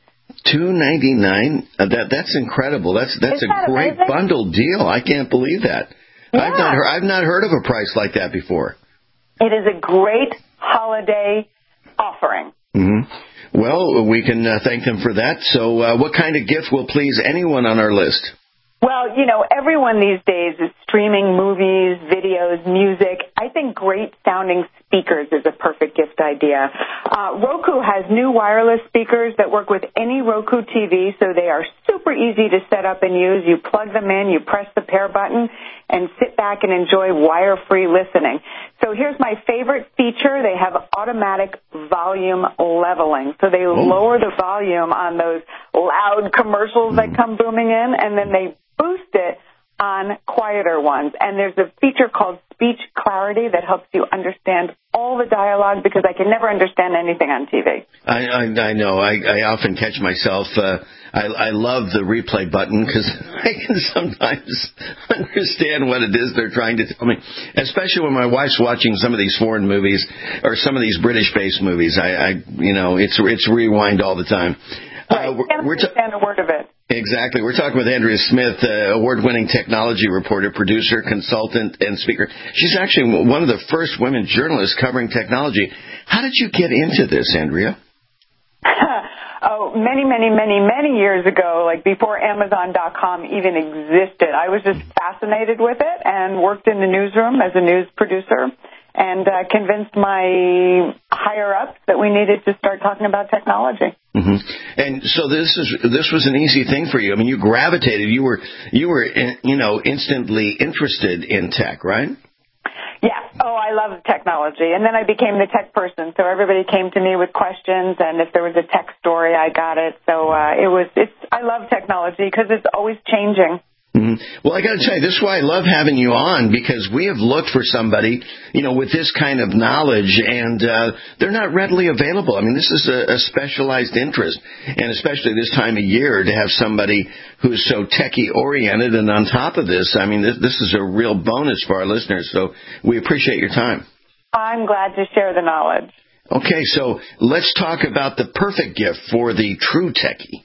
Speaker 11: two ninety-nine. Uh, that that's incredible. That's that's
Speaker 5: Isn't
Speaker 11: a
Speaker 5: that
Speaker 11: great
Speaker 5: amazing?
Speaker 11: bundle deal. I can't believe that.
Speaker 5: Yeah.
Speaker 11: I've not heard, I've not heard of a price like that before.
Speaker 5: It is a great holiday offering.
Speaker 11: Mm-hmm. Well, we can uh, thank them for that. So uh, what kind of gift will please anyone on our list?
Speaker 5: Well, you know, everyone these days is streaming movies, videos, music. I think great sounding speakers is a perfect gift idea. Uh, Roku has new wireless speakers that work with any Roku T V, so they are super easy to set up and use. You plug them in, you press the pair button, and sit back and enjoy wire-free listening. So here's my favorite feature. They have automatic volume leveling. So they oh. lower the volume on those loud commercials that come booming in, and then they boost it on quieter ones. And there's a feature called Speech Clarity that helps you understand all the dialogue, because I can never understand anything on T V.
Speaker 11: I, I, I know. I, I often catch myself. Uh, I, I love the replay button because I can sometimes understand what it is they're trying to tell me, especially when my wife's watching some of these foreign movies or some of these British-based movies. I, I you know, it's it's rewind all the time.
Speaker 5: Right. Uh, we're, can't we're understand ta- a word of it.
Speaker 11: Exactly. We're talking with Andrea Smith, uh, award-winning technology reporter, producer, consultant, and speaker. She's actually one of the first women journalists covering technology. How did you get into this, Andrea?
Speaker 5: Oh, many, many, many, many years ago, like before Amazon dot com even existed. I was just fascinated with it and worked in the newsroom as a news producer, and uh, convinced my higher-ups that we needed to start talking about technology.
Speaker 11: Mm-hmm. And so this is this was an easy thing for you. I mean, you gravitated. You were you were you know instantly interested in tech, right?
Speaker 5: Yeah. Oh, I love technology. And then I became the tech person. So everybody came to me with questions, and if there was a tech story, I got it. So uh, it was. It's. I love technology because it's always changing.
Speaker 11: Mm-hmm. Well, I got to tell you, this is why I love having you on, because we have looked for somebody, you know, with this kind of knowledge, and uh, they're not readily available. I mean, this is a, a specialized interest, and especially this time of year, to have somebody who's so techie-oriented, and on top of this, I mean, this, this is a real bonus for our listeners, so we appreciate your time.
Speaker 5: I'm glad to share the knowledge.
Speaker 11: Okay, so let's talk about the perfect gift for the true techie.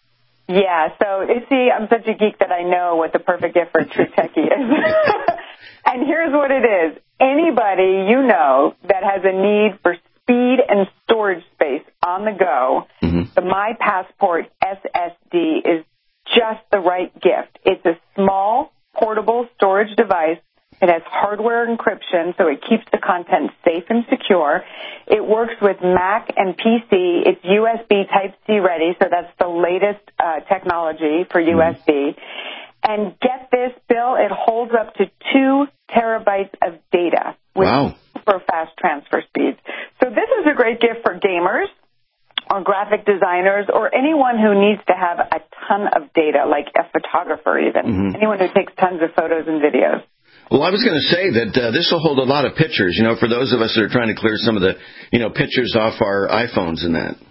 Speaker 5: Yeah, so you see, I'm such a geek that I know what the perfect gift for a true techie is. And here's what it is. Anybody you know that has a need for speed and storage space on the go, mm-hmm. the My Passport S S D is just the right gift. It's a small, portable storage device. It has hardware encryption, so it keeps the content safe and secure. It works with Mac and P C. It's U S B Type-C ready, so that's the latest uh, technology for U S B. And get this, Bill, it holds up to two terabytes of data with wow. super fast transfer speeds. So this is a great gift for gamers or graphic designers or anyone who needs to have a ton of data, like a photographer even, mm-hmm. anyone who takes tons of photos and videos.
Speaker 11: Well, I was going to say that uh, this will hold a lot of pictures, you know, for those of us that are trying to clear some of the, you know, pictures off our iPhones and that.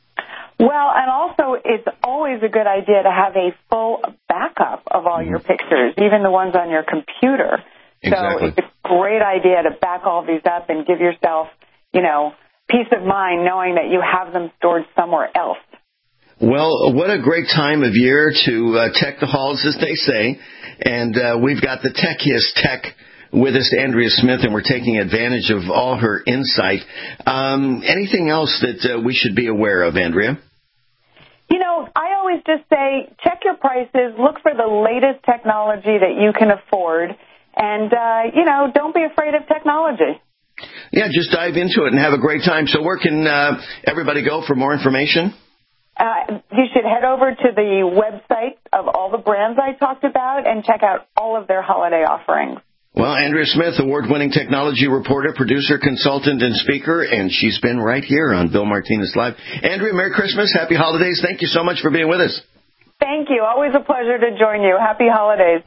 Speaker 5: Well, and also it's always a good idea to have a full backup of all mm-hmm. your pictures, even the ones on your computer.
Speaker 11: Exactly.
Speaker 5: So it's a great idea to back all these up and give yourself, you know, peace of mind knowing that you have them stored somewhere else.
Speaker 11: Well, what a great time of year to uh, tech the halls, as they say. And uh, we've got the techiest tech with us, Andrea Smith, and we're taking advantage of all her insight. Um, anything else that uh, we should be aware of, Andrea?
Speaker 5: You know, I always just say check your prices, look for the latest technology that you can afford, and, uh, you know, don't be afraid of technology.
Speaker 11: Yeah, just dive into it and have a great time. So where can uh, everybody go for more information?
Speaker 5: Uh, you should head over to the website of all the brands I talked about and check out all of their holiday offerings.
Speaker 11: Well, Andrea Smith, award-winning technology reporter, producer, consultant, and speaker, and she's been right here on Bill Martinez Live. Andrea, Merry Christmas, Happy Holidays. Thank you so much for being with us.
Speaker 5: Thank you. Always a pleasure to join you. Happy Holidays.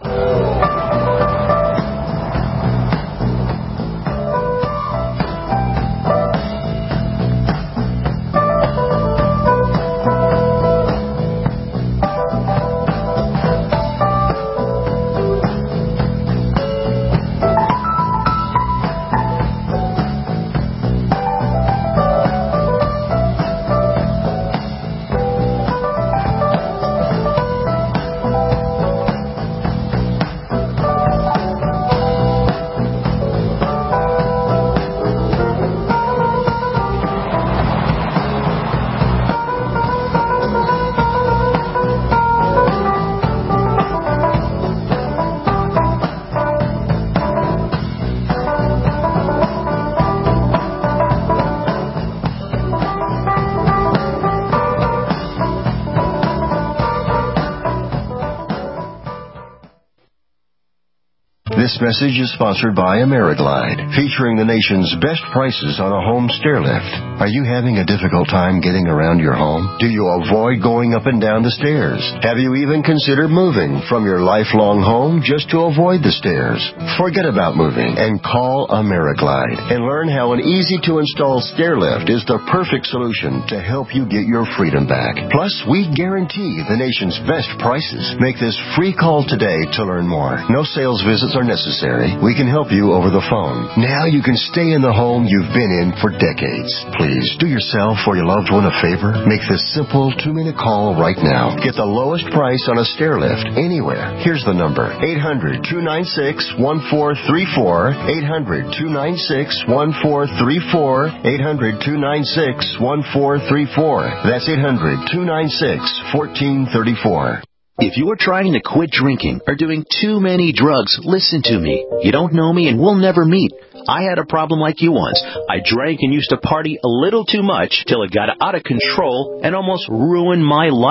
Speaker 21: This message is sponsored by Ameriglide, featuring the nation's best prices on a home stairlift. Are you having a difficult time getting around your home? Do you avoid going up and down the stairs? Have you even considered moving from your lifelong home just to avoid the stairs? Forget about moving and call Ameriglide and learn how an easy-to-install stairlift is the perfect solution to help you get your freedom back. Plus, we guarantee the nation's best prices. Make this free call today to learn more. No sales visits are necessary. We can help you over the phone. Now you can stay in the home you've been in for decades. Please do yourself or your loved one a favor. Make this simple two-minute call right now. Get the lowest price on a stairlift anywhere. Here's the number. eight hundred, two nine six, one four three four. eight hundred, two nine six, one four three four. eight hundred, two nine six, one four three four. That's eight hundred, two nine six, one four three four.
Speaker 6: If you are trying to quit drinking or doing too many drugs, listen to me. You don't know me and we'll never meet. I had a problem like you once. I drank and used to party a little too much till it got out of control and almost ruined my life.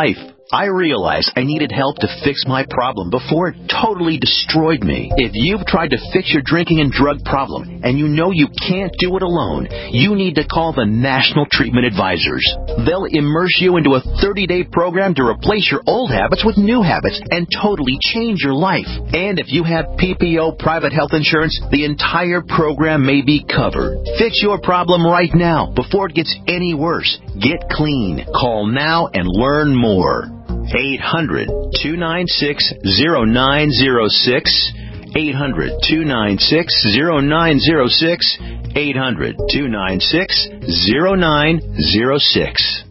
Speaker 6: I realized I needed help to fix my problem before it totally destroyed me. If you've tried to fix your drinking and drug problem and you know you can't do it alone, you need to call the National Treatment Advisors. They'll immerse you into a thirty-day program to replace your old habits with new habits and totally change your life. And if you have P P O private health insurance, the entire program may be covered. Fix your problem right now before it gets any worse. Get clean. Call now and learn more. eight hundred, two nine six, zero nine zero six. eight hundred, two nine six, zero nine zero six. eight hundred, two nine six, zero nine zero six.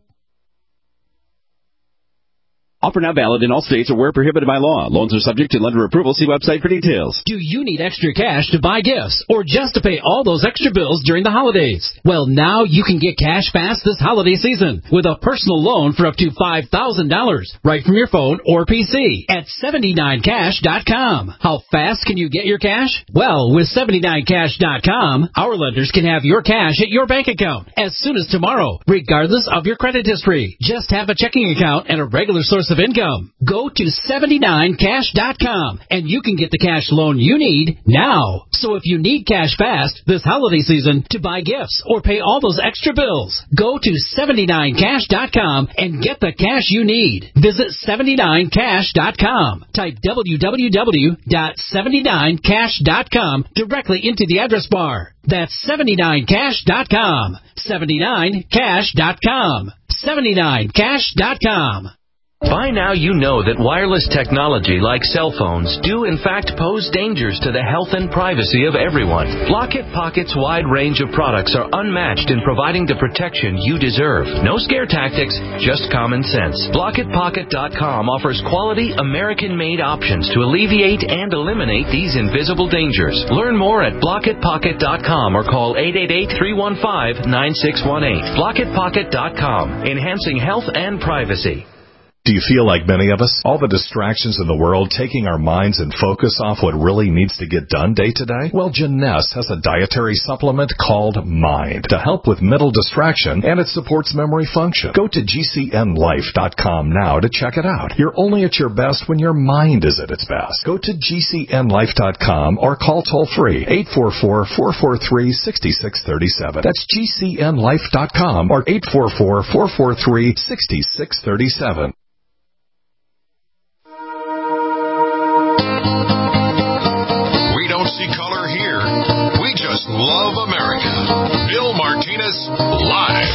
Speaker 7: Offer not valid in all states or where prohibited by law. Loans are subject to lender approval. See website for details.
Speaker 22: Do you need extra cash to buy gifts or just to pay all those extra bills during the holidays? Well, now you can get cash fast this holiday season with a personal loan for up to five thousand dollars right from your phone or P C at seventy-nine cash dot com. How fast can you get your cash? Well, with seventy-nine cash dot com, our lenders can have your cash at your bank account as soon as tomorrow, regardless of your credit history. Just have a checking account and a regular source of income. Go to seventy-nine cash dot com and you can get the cash loan you need now. So if you need cash fast this holiday season to buy gifts or pay all those extra bills, go to seventy-nine cash dot com and get the cash you need. Visit seventy-nine cash dot com. Type w w w dot seventy-nine cash dot com directly into the address bar. That's seventy-nine cash dot com. seventy-nine cash dot com. seventy-nine cash dot com.
Speaker 23: By now you know that wireless technology like cell phones do in fact pose dangers to the health and privacy of everyone. Blockit Pocket's wide range of products are unmatched in providing the protection you deserve. No scare tactics, just common sense. Blockit Pocket dot com offers quality American-made options to alleviate and eliminate these invisible dangers. Learn more at Blockit Pocket dot com or call eight eight eight, three one five, nine six one eight. Blockit Pocket dot com, enhancing health and privacy.
Speaker 24: Do you feel like many of us? All the distractions in the world taking our minds and focus off what really needs to get done day to day? Well, Jeunesse has a dietary supplement called Mind to help with mental distraction, and it supports memory function. Go to G C N life dot com now to check it out. You're only at your best when your mind is at its best. Go to G C N life dot com or call toll-free eight four four, four four three, six six three seven. That's G C N life dot com or eight four four, four four three, six six three seven.
Speaker 2: See color here. We just love America. Bill Martinez, live.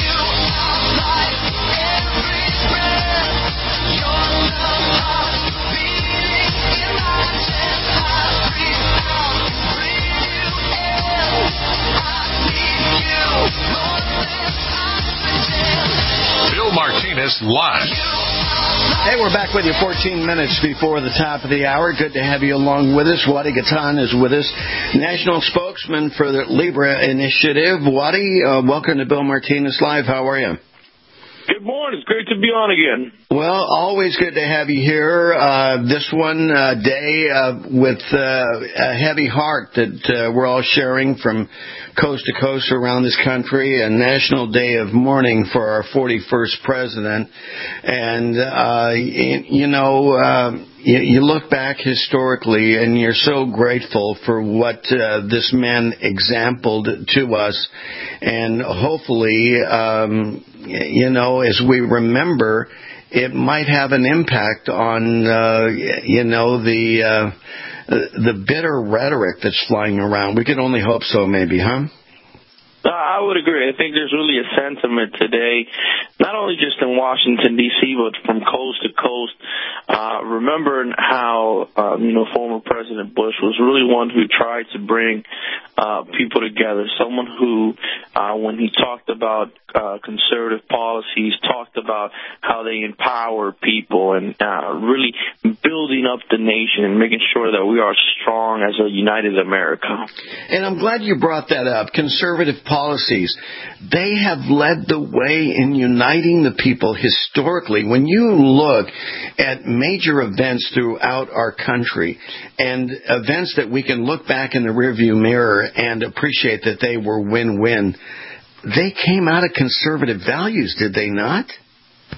Speaker 2: Bill Martinez, live.
Speaker 11: Hey, we're back with you fourteen minutes before the top of the hour. Good to have you along with us. Wadi Gatan is with us, national spokesman for the Libre Initiative. Wadi, uh, welcome to Bill Martinez Live. How are you?
Speaker 25: Good morning. It's great to be on again.
Speaker 11: Well, always good to have you here. Uh, this one uh, day uh, with uh, a heavy heart that uh, we're all sharing from coast to coast around this country, a national day of mourning for our forty-first president. And, uh, you know, uh, you, you look back historically and you're so grateful for what uh, this man exampled to us. And hopefully, um, you know, as we remember, it might have an impact on, uh, you know, the uh, the bitter rhetoric that's flying around. We could only hope so, maybe, huh?
Speaker 25: I would agree. I think there's really a sentiment today, not only just in Washington, D C, but from coast to coast, uh, remembering how, um, you know, former President Bush was really one who tried to bring uh, people together, someone who, uh, when he talked about uh, conservative policies, talked about how they empower people and uh, really building up the nation and making sure that we are strong as a united America.
Speaker 11: And I'm glad you brought that up, conservative policies. They have led the way in uniting the people historically. When you look at major events throughout our country and events that we can look back in the rearview mirror and appreciate that they were win-win, they came out of conservative values, did they not?
Speaker 25: Oh,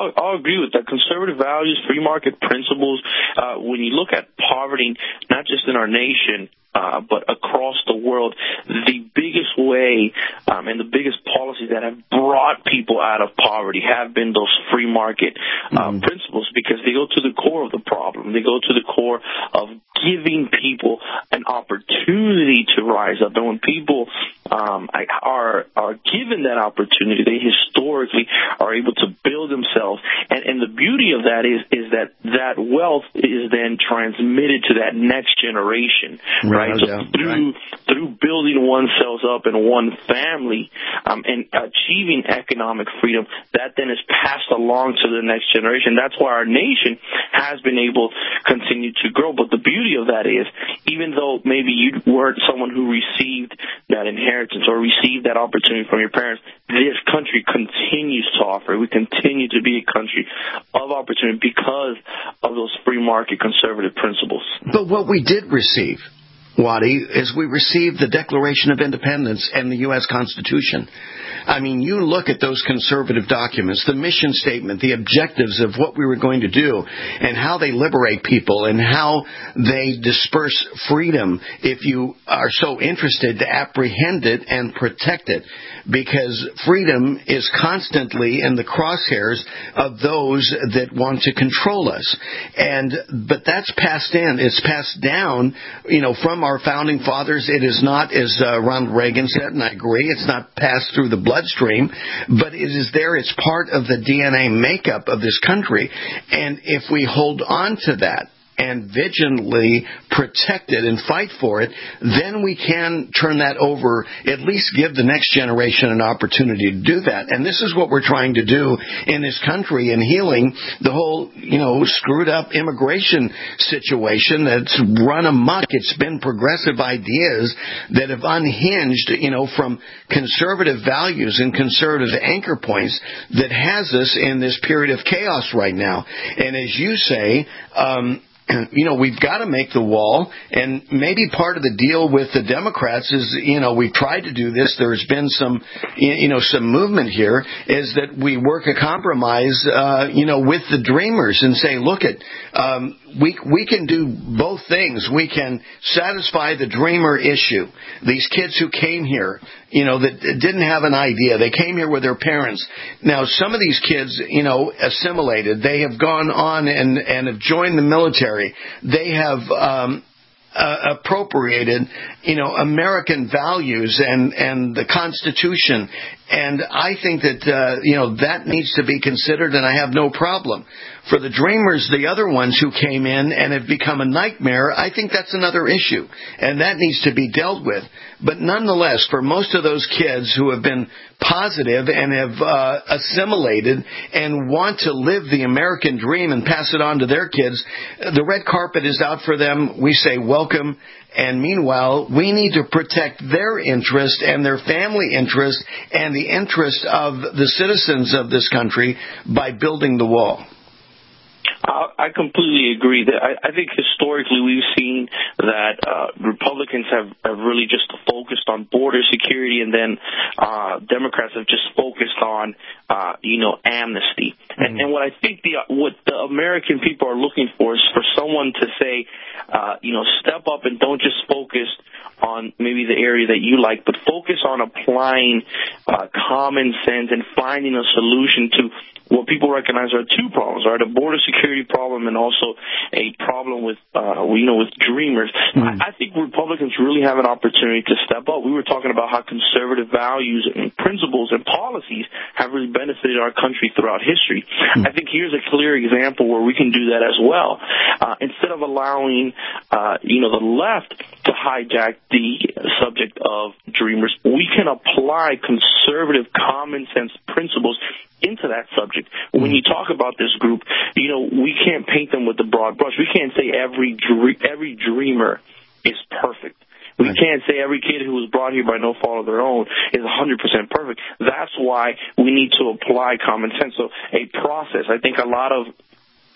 Speaker 25: I'll, I'll agree with that. Conservative values, free market principles. Uh, when you look at poverty, not just in our nation, Uh, but across the world, the biggest way um, and the biggest policies that have brought people out of poverty have been those free market uh, mm. principles, because they go to the core of the problem. They go to the core of giving people an opportunity to rise up. And when people um, are are given that opportunity, they historically are able to build themselves. And, and the beauty of that is is that that wealth is then transmitted to that next generation, right? Right? So yeah, through right. through building oneself up in one family um, and achieving economic freedom, that then is passed along to the next generation. That's why our nation has been able to continue to grow. But the beauty of that is, even though maybe you weren't someone who received that inheritance or received that opportunity from your parents, this country continues to offer. We continue to be a country of opportunity because of those free market conservative principles.
Speaker 11: But what we did receive, Waddy, is we received the Declaration of Independence and the U S Constitution. I mean, you look at those conservative documents, the mission statement, the objectives of what we were going to do, and how they liberate people and how they disperse freedom if you are so interested to apprehend it and protect it. Because freedom is constantly in the crosshairs of those that want to control us. And, but that's passed in, it's passed down, you know, from our founding fathers. It is not, as uh, Ronald Reagan said, and I agree, it's not passed through the bloodstream, but it is there, it's part of the D N A makeup of this country. And if we hold on to that, and vigilantly protect it and fight for it, then we can turn that over, at least give the next generation an opportunity to do that. And this is what we're trying to do in this country in healing the whole, you know, screwed up immigration situation that's run amok. It's been progressive ideas that have unhinged, you know, from conservative values and conservative anchor points that has us in this period of chaos right now. And as you say, um, you know, we've got to make the wall, and maybe part of the deal with the Democrats is, you know, we've tried to do this. There's been some, you know, some movement here, is that we work a compromise, uh, you know, with the Dreamers and say, look at, um, we we can do both things. We can satisfy the Dreamer issue. These kids who came here, you know, that didn't have an idea. They came here with their parents. Now, some of these kids, you know, assimilated. They have gone on and, and have joined the military. They have um, uh, appropriated, you know, American values and, and the Constitution. And I think that, uh, you know, that needs to be considered, and I have no problem. For the Dreamers, the other ones who came in and have become a nightmare, I think that's another issue, and that needs to be dealt with. But nonetheless, for most of those kids who have been positive and have uh, assimilated and want to live the American dream and pass it on to their kids, the red carpet is out for them. We say welcome. And meanwhile, we need to protect their interest and their family interest and the interest of the citizens of this country by building the wall.
Speaker 25: I completely agree. That I, I think historically we've seen that uh, Republicans have, have really just focused on border security, and then uh, Democrats have just focused on, uh, you know, amnesty. Mm-hmm. And, and what I think the what the American people are looking for is for someone to say, uh, you know, step up and don't just focus on maybe the area that you like, but focus on applying uh, common sense and finding a solution to what people recognize are two problems, right? A border security problem and also a problem with, uh, you know, with Dreamers. Mm-hmm. I, I think Republicans really have an opportunity to step up. We were talking about how conservative values and principles and policies have really benefited our country throughout history. Mm-hmm. I think here's a clear example where we can do that as well. Uh, instead of allowing, uh, you know, the left to hijack the subject of Dreamers, we can apply conservative common sense principles into that subject. When you talk about this group, you know, we can't paint them with the broad brush. We can't say every dre- every dreamer is perfect. We can't say every kid who was brought here by no fault of their own is one hundred percent perfect. That's why we need to apply common sense. So a process. I think a lot of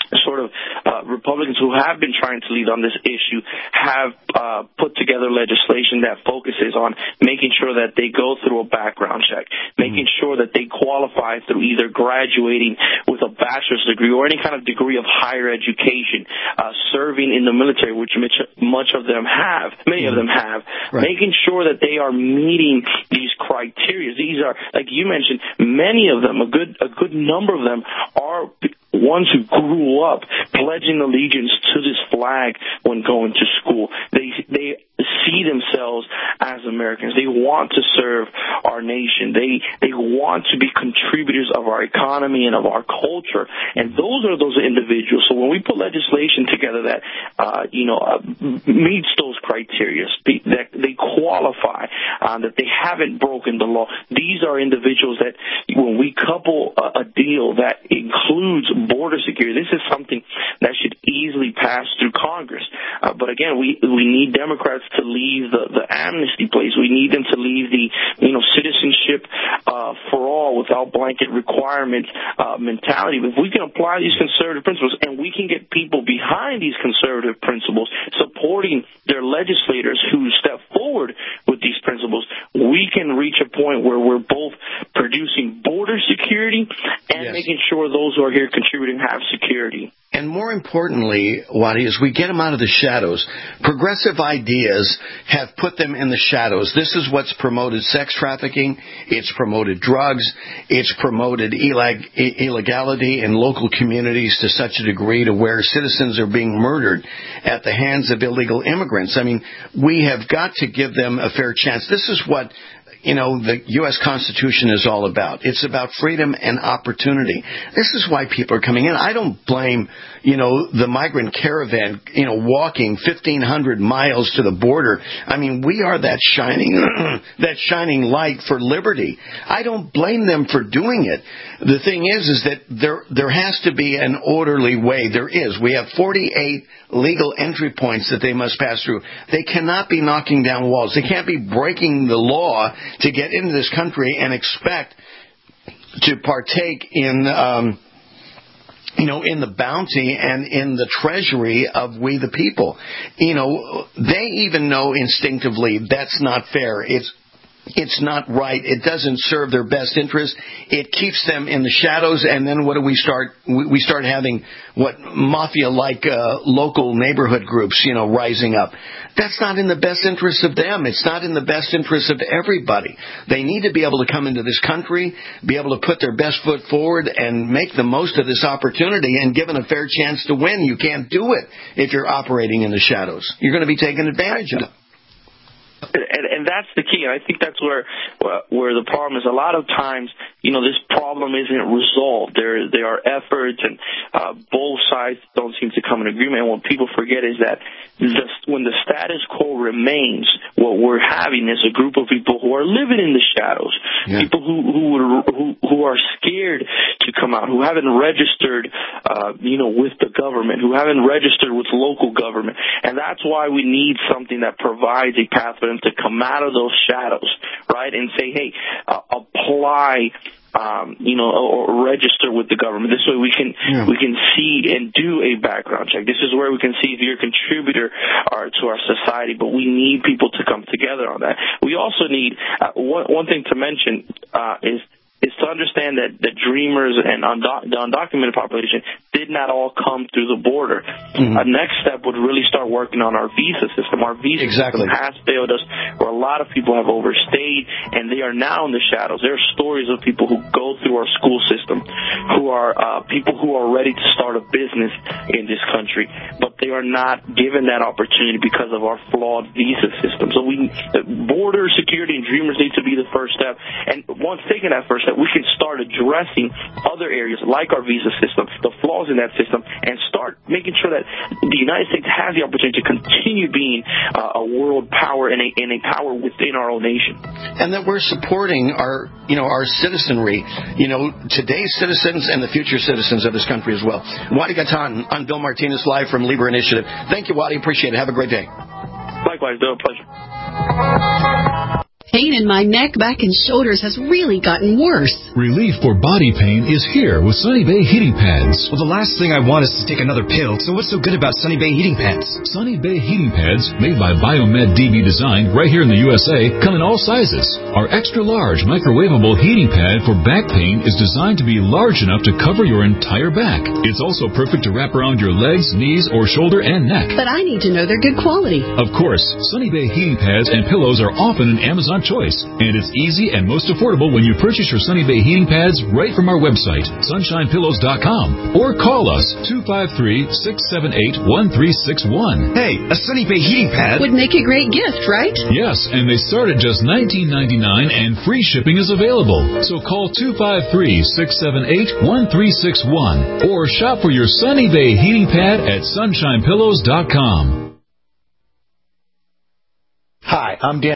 Speaker 25: sort of uh, Republicans who have been trying to lead on this issue have uh, put together legislation that focuses on making sure that they go through a background check, making sure that they qualify through either graduating with a bachelor's degree or any kind of degree of higher education, uh, serving in the military, which much, much of them have, many of them have, right. Making sure that they are meeting these criteria. These are, like you mentioned, many of them, a good, a good number of them are ones who grew up pledging allegiance to this flag when going to school. They they see themselves as Americans. They want to serve our nation. They they want to be contributors of our economy and of our culture. And those are those individuals. So when we put legislation together that uh, you know uh, meets those criteria, that they qualify, uh, that they haven't broken the law, these are individuals that when we couple a, a deal that includes border security, this is something that should easily pass through Congress. Uh, but again, we we need Democrats to leave the, the amnesty place. We need them to leave the, you know, citizenship uh, for all without blanket requirement uh, mentality. If we can apply these conservative principles and we can get people behind these conservative principles, supporting their legislators who step forward with these principles, we can reach a point where we're both producing border security and yes. making sure those who are here contributing have security.
Speaker 11: And more importantly, Waddy, as we get them out of the shadows, progressive ideas have put them in the shadows. This is what's promoted sex trafficking. It's promoted drugs. It's promoted illeg- illegality in local communities to such a degree to where citizens are being murdered at the hands of illegal immigrants. I mean, we have got to give them a fair chance. This is what you know, the U S Constitution is all about. It's about freedom and opportunity. This is why people are coming in. I don't blame, you know, the migrant caravan, you know, walking fifteen hundred miles to the border. I mean, we are that shining, that shining light for liberty. I don't blame them for doing it. The thing is, is that there, there has to be an orderly way. There is. We have forty-eight legal entry points that they must pass through. They cannot be knocking down walls. They can't be breaking the law to get into this country and expect to partake in, um, you know, in the bounty and in the treasury of we the people. You know, they even know instinctively that's not fair. It's It's not right. It doesn't serve their best interest. It keeps them in the shadows, and then what do we start? We start having what mafia-like uh, local neighborhood groups, you know, rising up. That's not in the best interest of them. It's not in the best interest of everybody. They need to be able to come into this country, be able to put their best foot forward, and make the most of this opportunity and given a fair chance to win. You can't do it if you're operating in the shadows. You're going to be taken advantage of.
Speaker 25: And, and that's the key. And I think that's where where the problem is. A lot of times, you know, this problem isn't resolved. There there are efforts, and uh, both sides don't seem to come in agreement. And what people forget is that the, when the status quo remains, what we're having is a group of people who are living in the shadows, yeah. people who who, who who are scared to come out, who haven't registered, uh, you know, with the government, who haven't registered with local government, and that's why we need something that provides a path for them to come out of those shadows, right, and say, hey, uh, apply, um, you know, or, or register with the government. This way we can yeah. we can see and do a background check. This is where we can see if you're a contributor or, to our society, but we need people to come together on that. We also need, uh, one, one thing to mention uh, is is to understand that the dreamers and undo- the undocumented population did not all come through the border. Mm-hmm. Our next step would really start working on our visa system. Our visa
Speaker 11: exactly.
Speaker 25: system has failed us, where a lot of people have overstayed, and they are now in the shadows. There are stories of people who go through our school system, who are uh, people who are ready to start a business in this country, but they are not given that opportunity because of our flawed visa system. So we, border security and dreamers need to be the first step. And once taking that first step, we can start addressing other areas like our visa system, the flaws in that system, and start making sure that the United States has the opportunity to continue being uh, a world power and a, and a power within our own nation.
Speaker 11: And that we're supporting our, you know, our citizenry, you know, today's citizens and the future citizens of this country as well. Waddy Gatan on Bill Martinez live from Libre Initiative. Thank you, Waddy. Appreciate it. Have a great day.
Speaker 25: Likewise, Bill. Pleasure.
Speaker 17: Pain in my neck, back, and shoulders has really gotten worse.
Speaker 8: Relief for body pain is here with Sunny Bay Heating Pads.
Speaker 9: Well, the last thing I want is to take another pill, so what's so good about Sunny Bay Heating Pads?
Speaker 8: Sunny Bay Heating Pads, made by Biomed D B Design right here in the U S A, come in all sizes. Our extra large microwavable heating pad for back pain is designed to be large enough to cover your entire back. It's also perfect to wrap around your legs, knees, or shoulder and neck.
Speaker 17: But I need to know they're good quality.
Speaker 8: Of course, Sunny Bay Heating Pads and pillows are often an Amazon choice, and it's easy and most affordable when you purchase your Sunny Bay Heating Pads right from our website, sunshine pillows dot com, or call us two five three, six seven eight, one three six one.
Speaker 9: Hey, a Sunny Bay Heating Pad
Speaker 17: would make a great gift, right?
Speaker 8: Yes, and they start at just nineteen ninety-nine, and free shipping is available. So call two five three, six seven eight, one three six one or shop for your Sunny Bay Heating Pad at sunshine pillows dot com.
Speaker 10: Hi, I'm Dan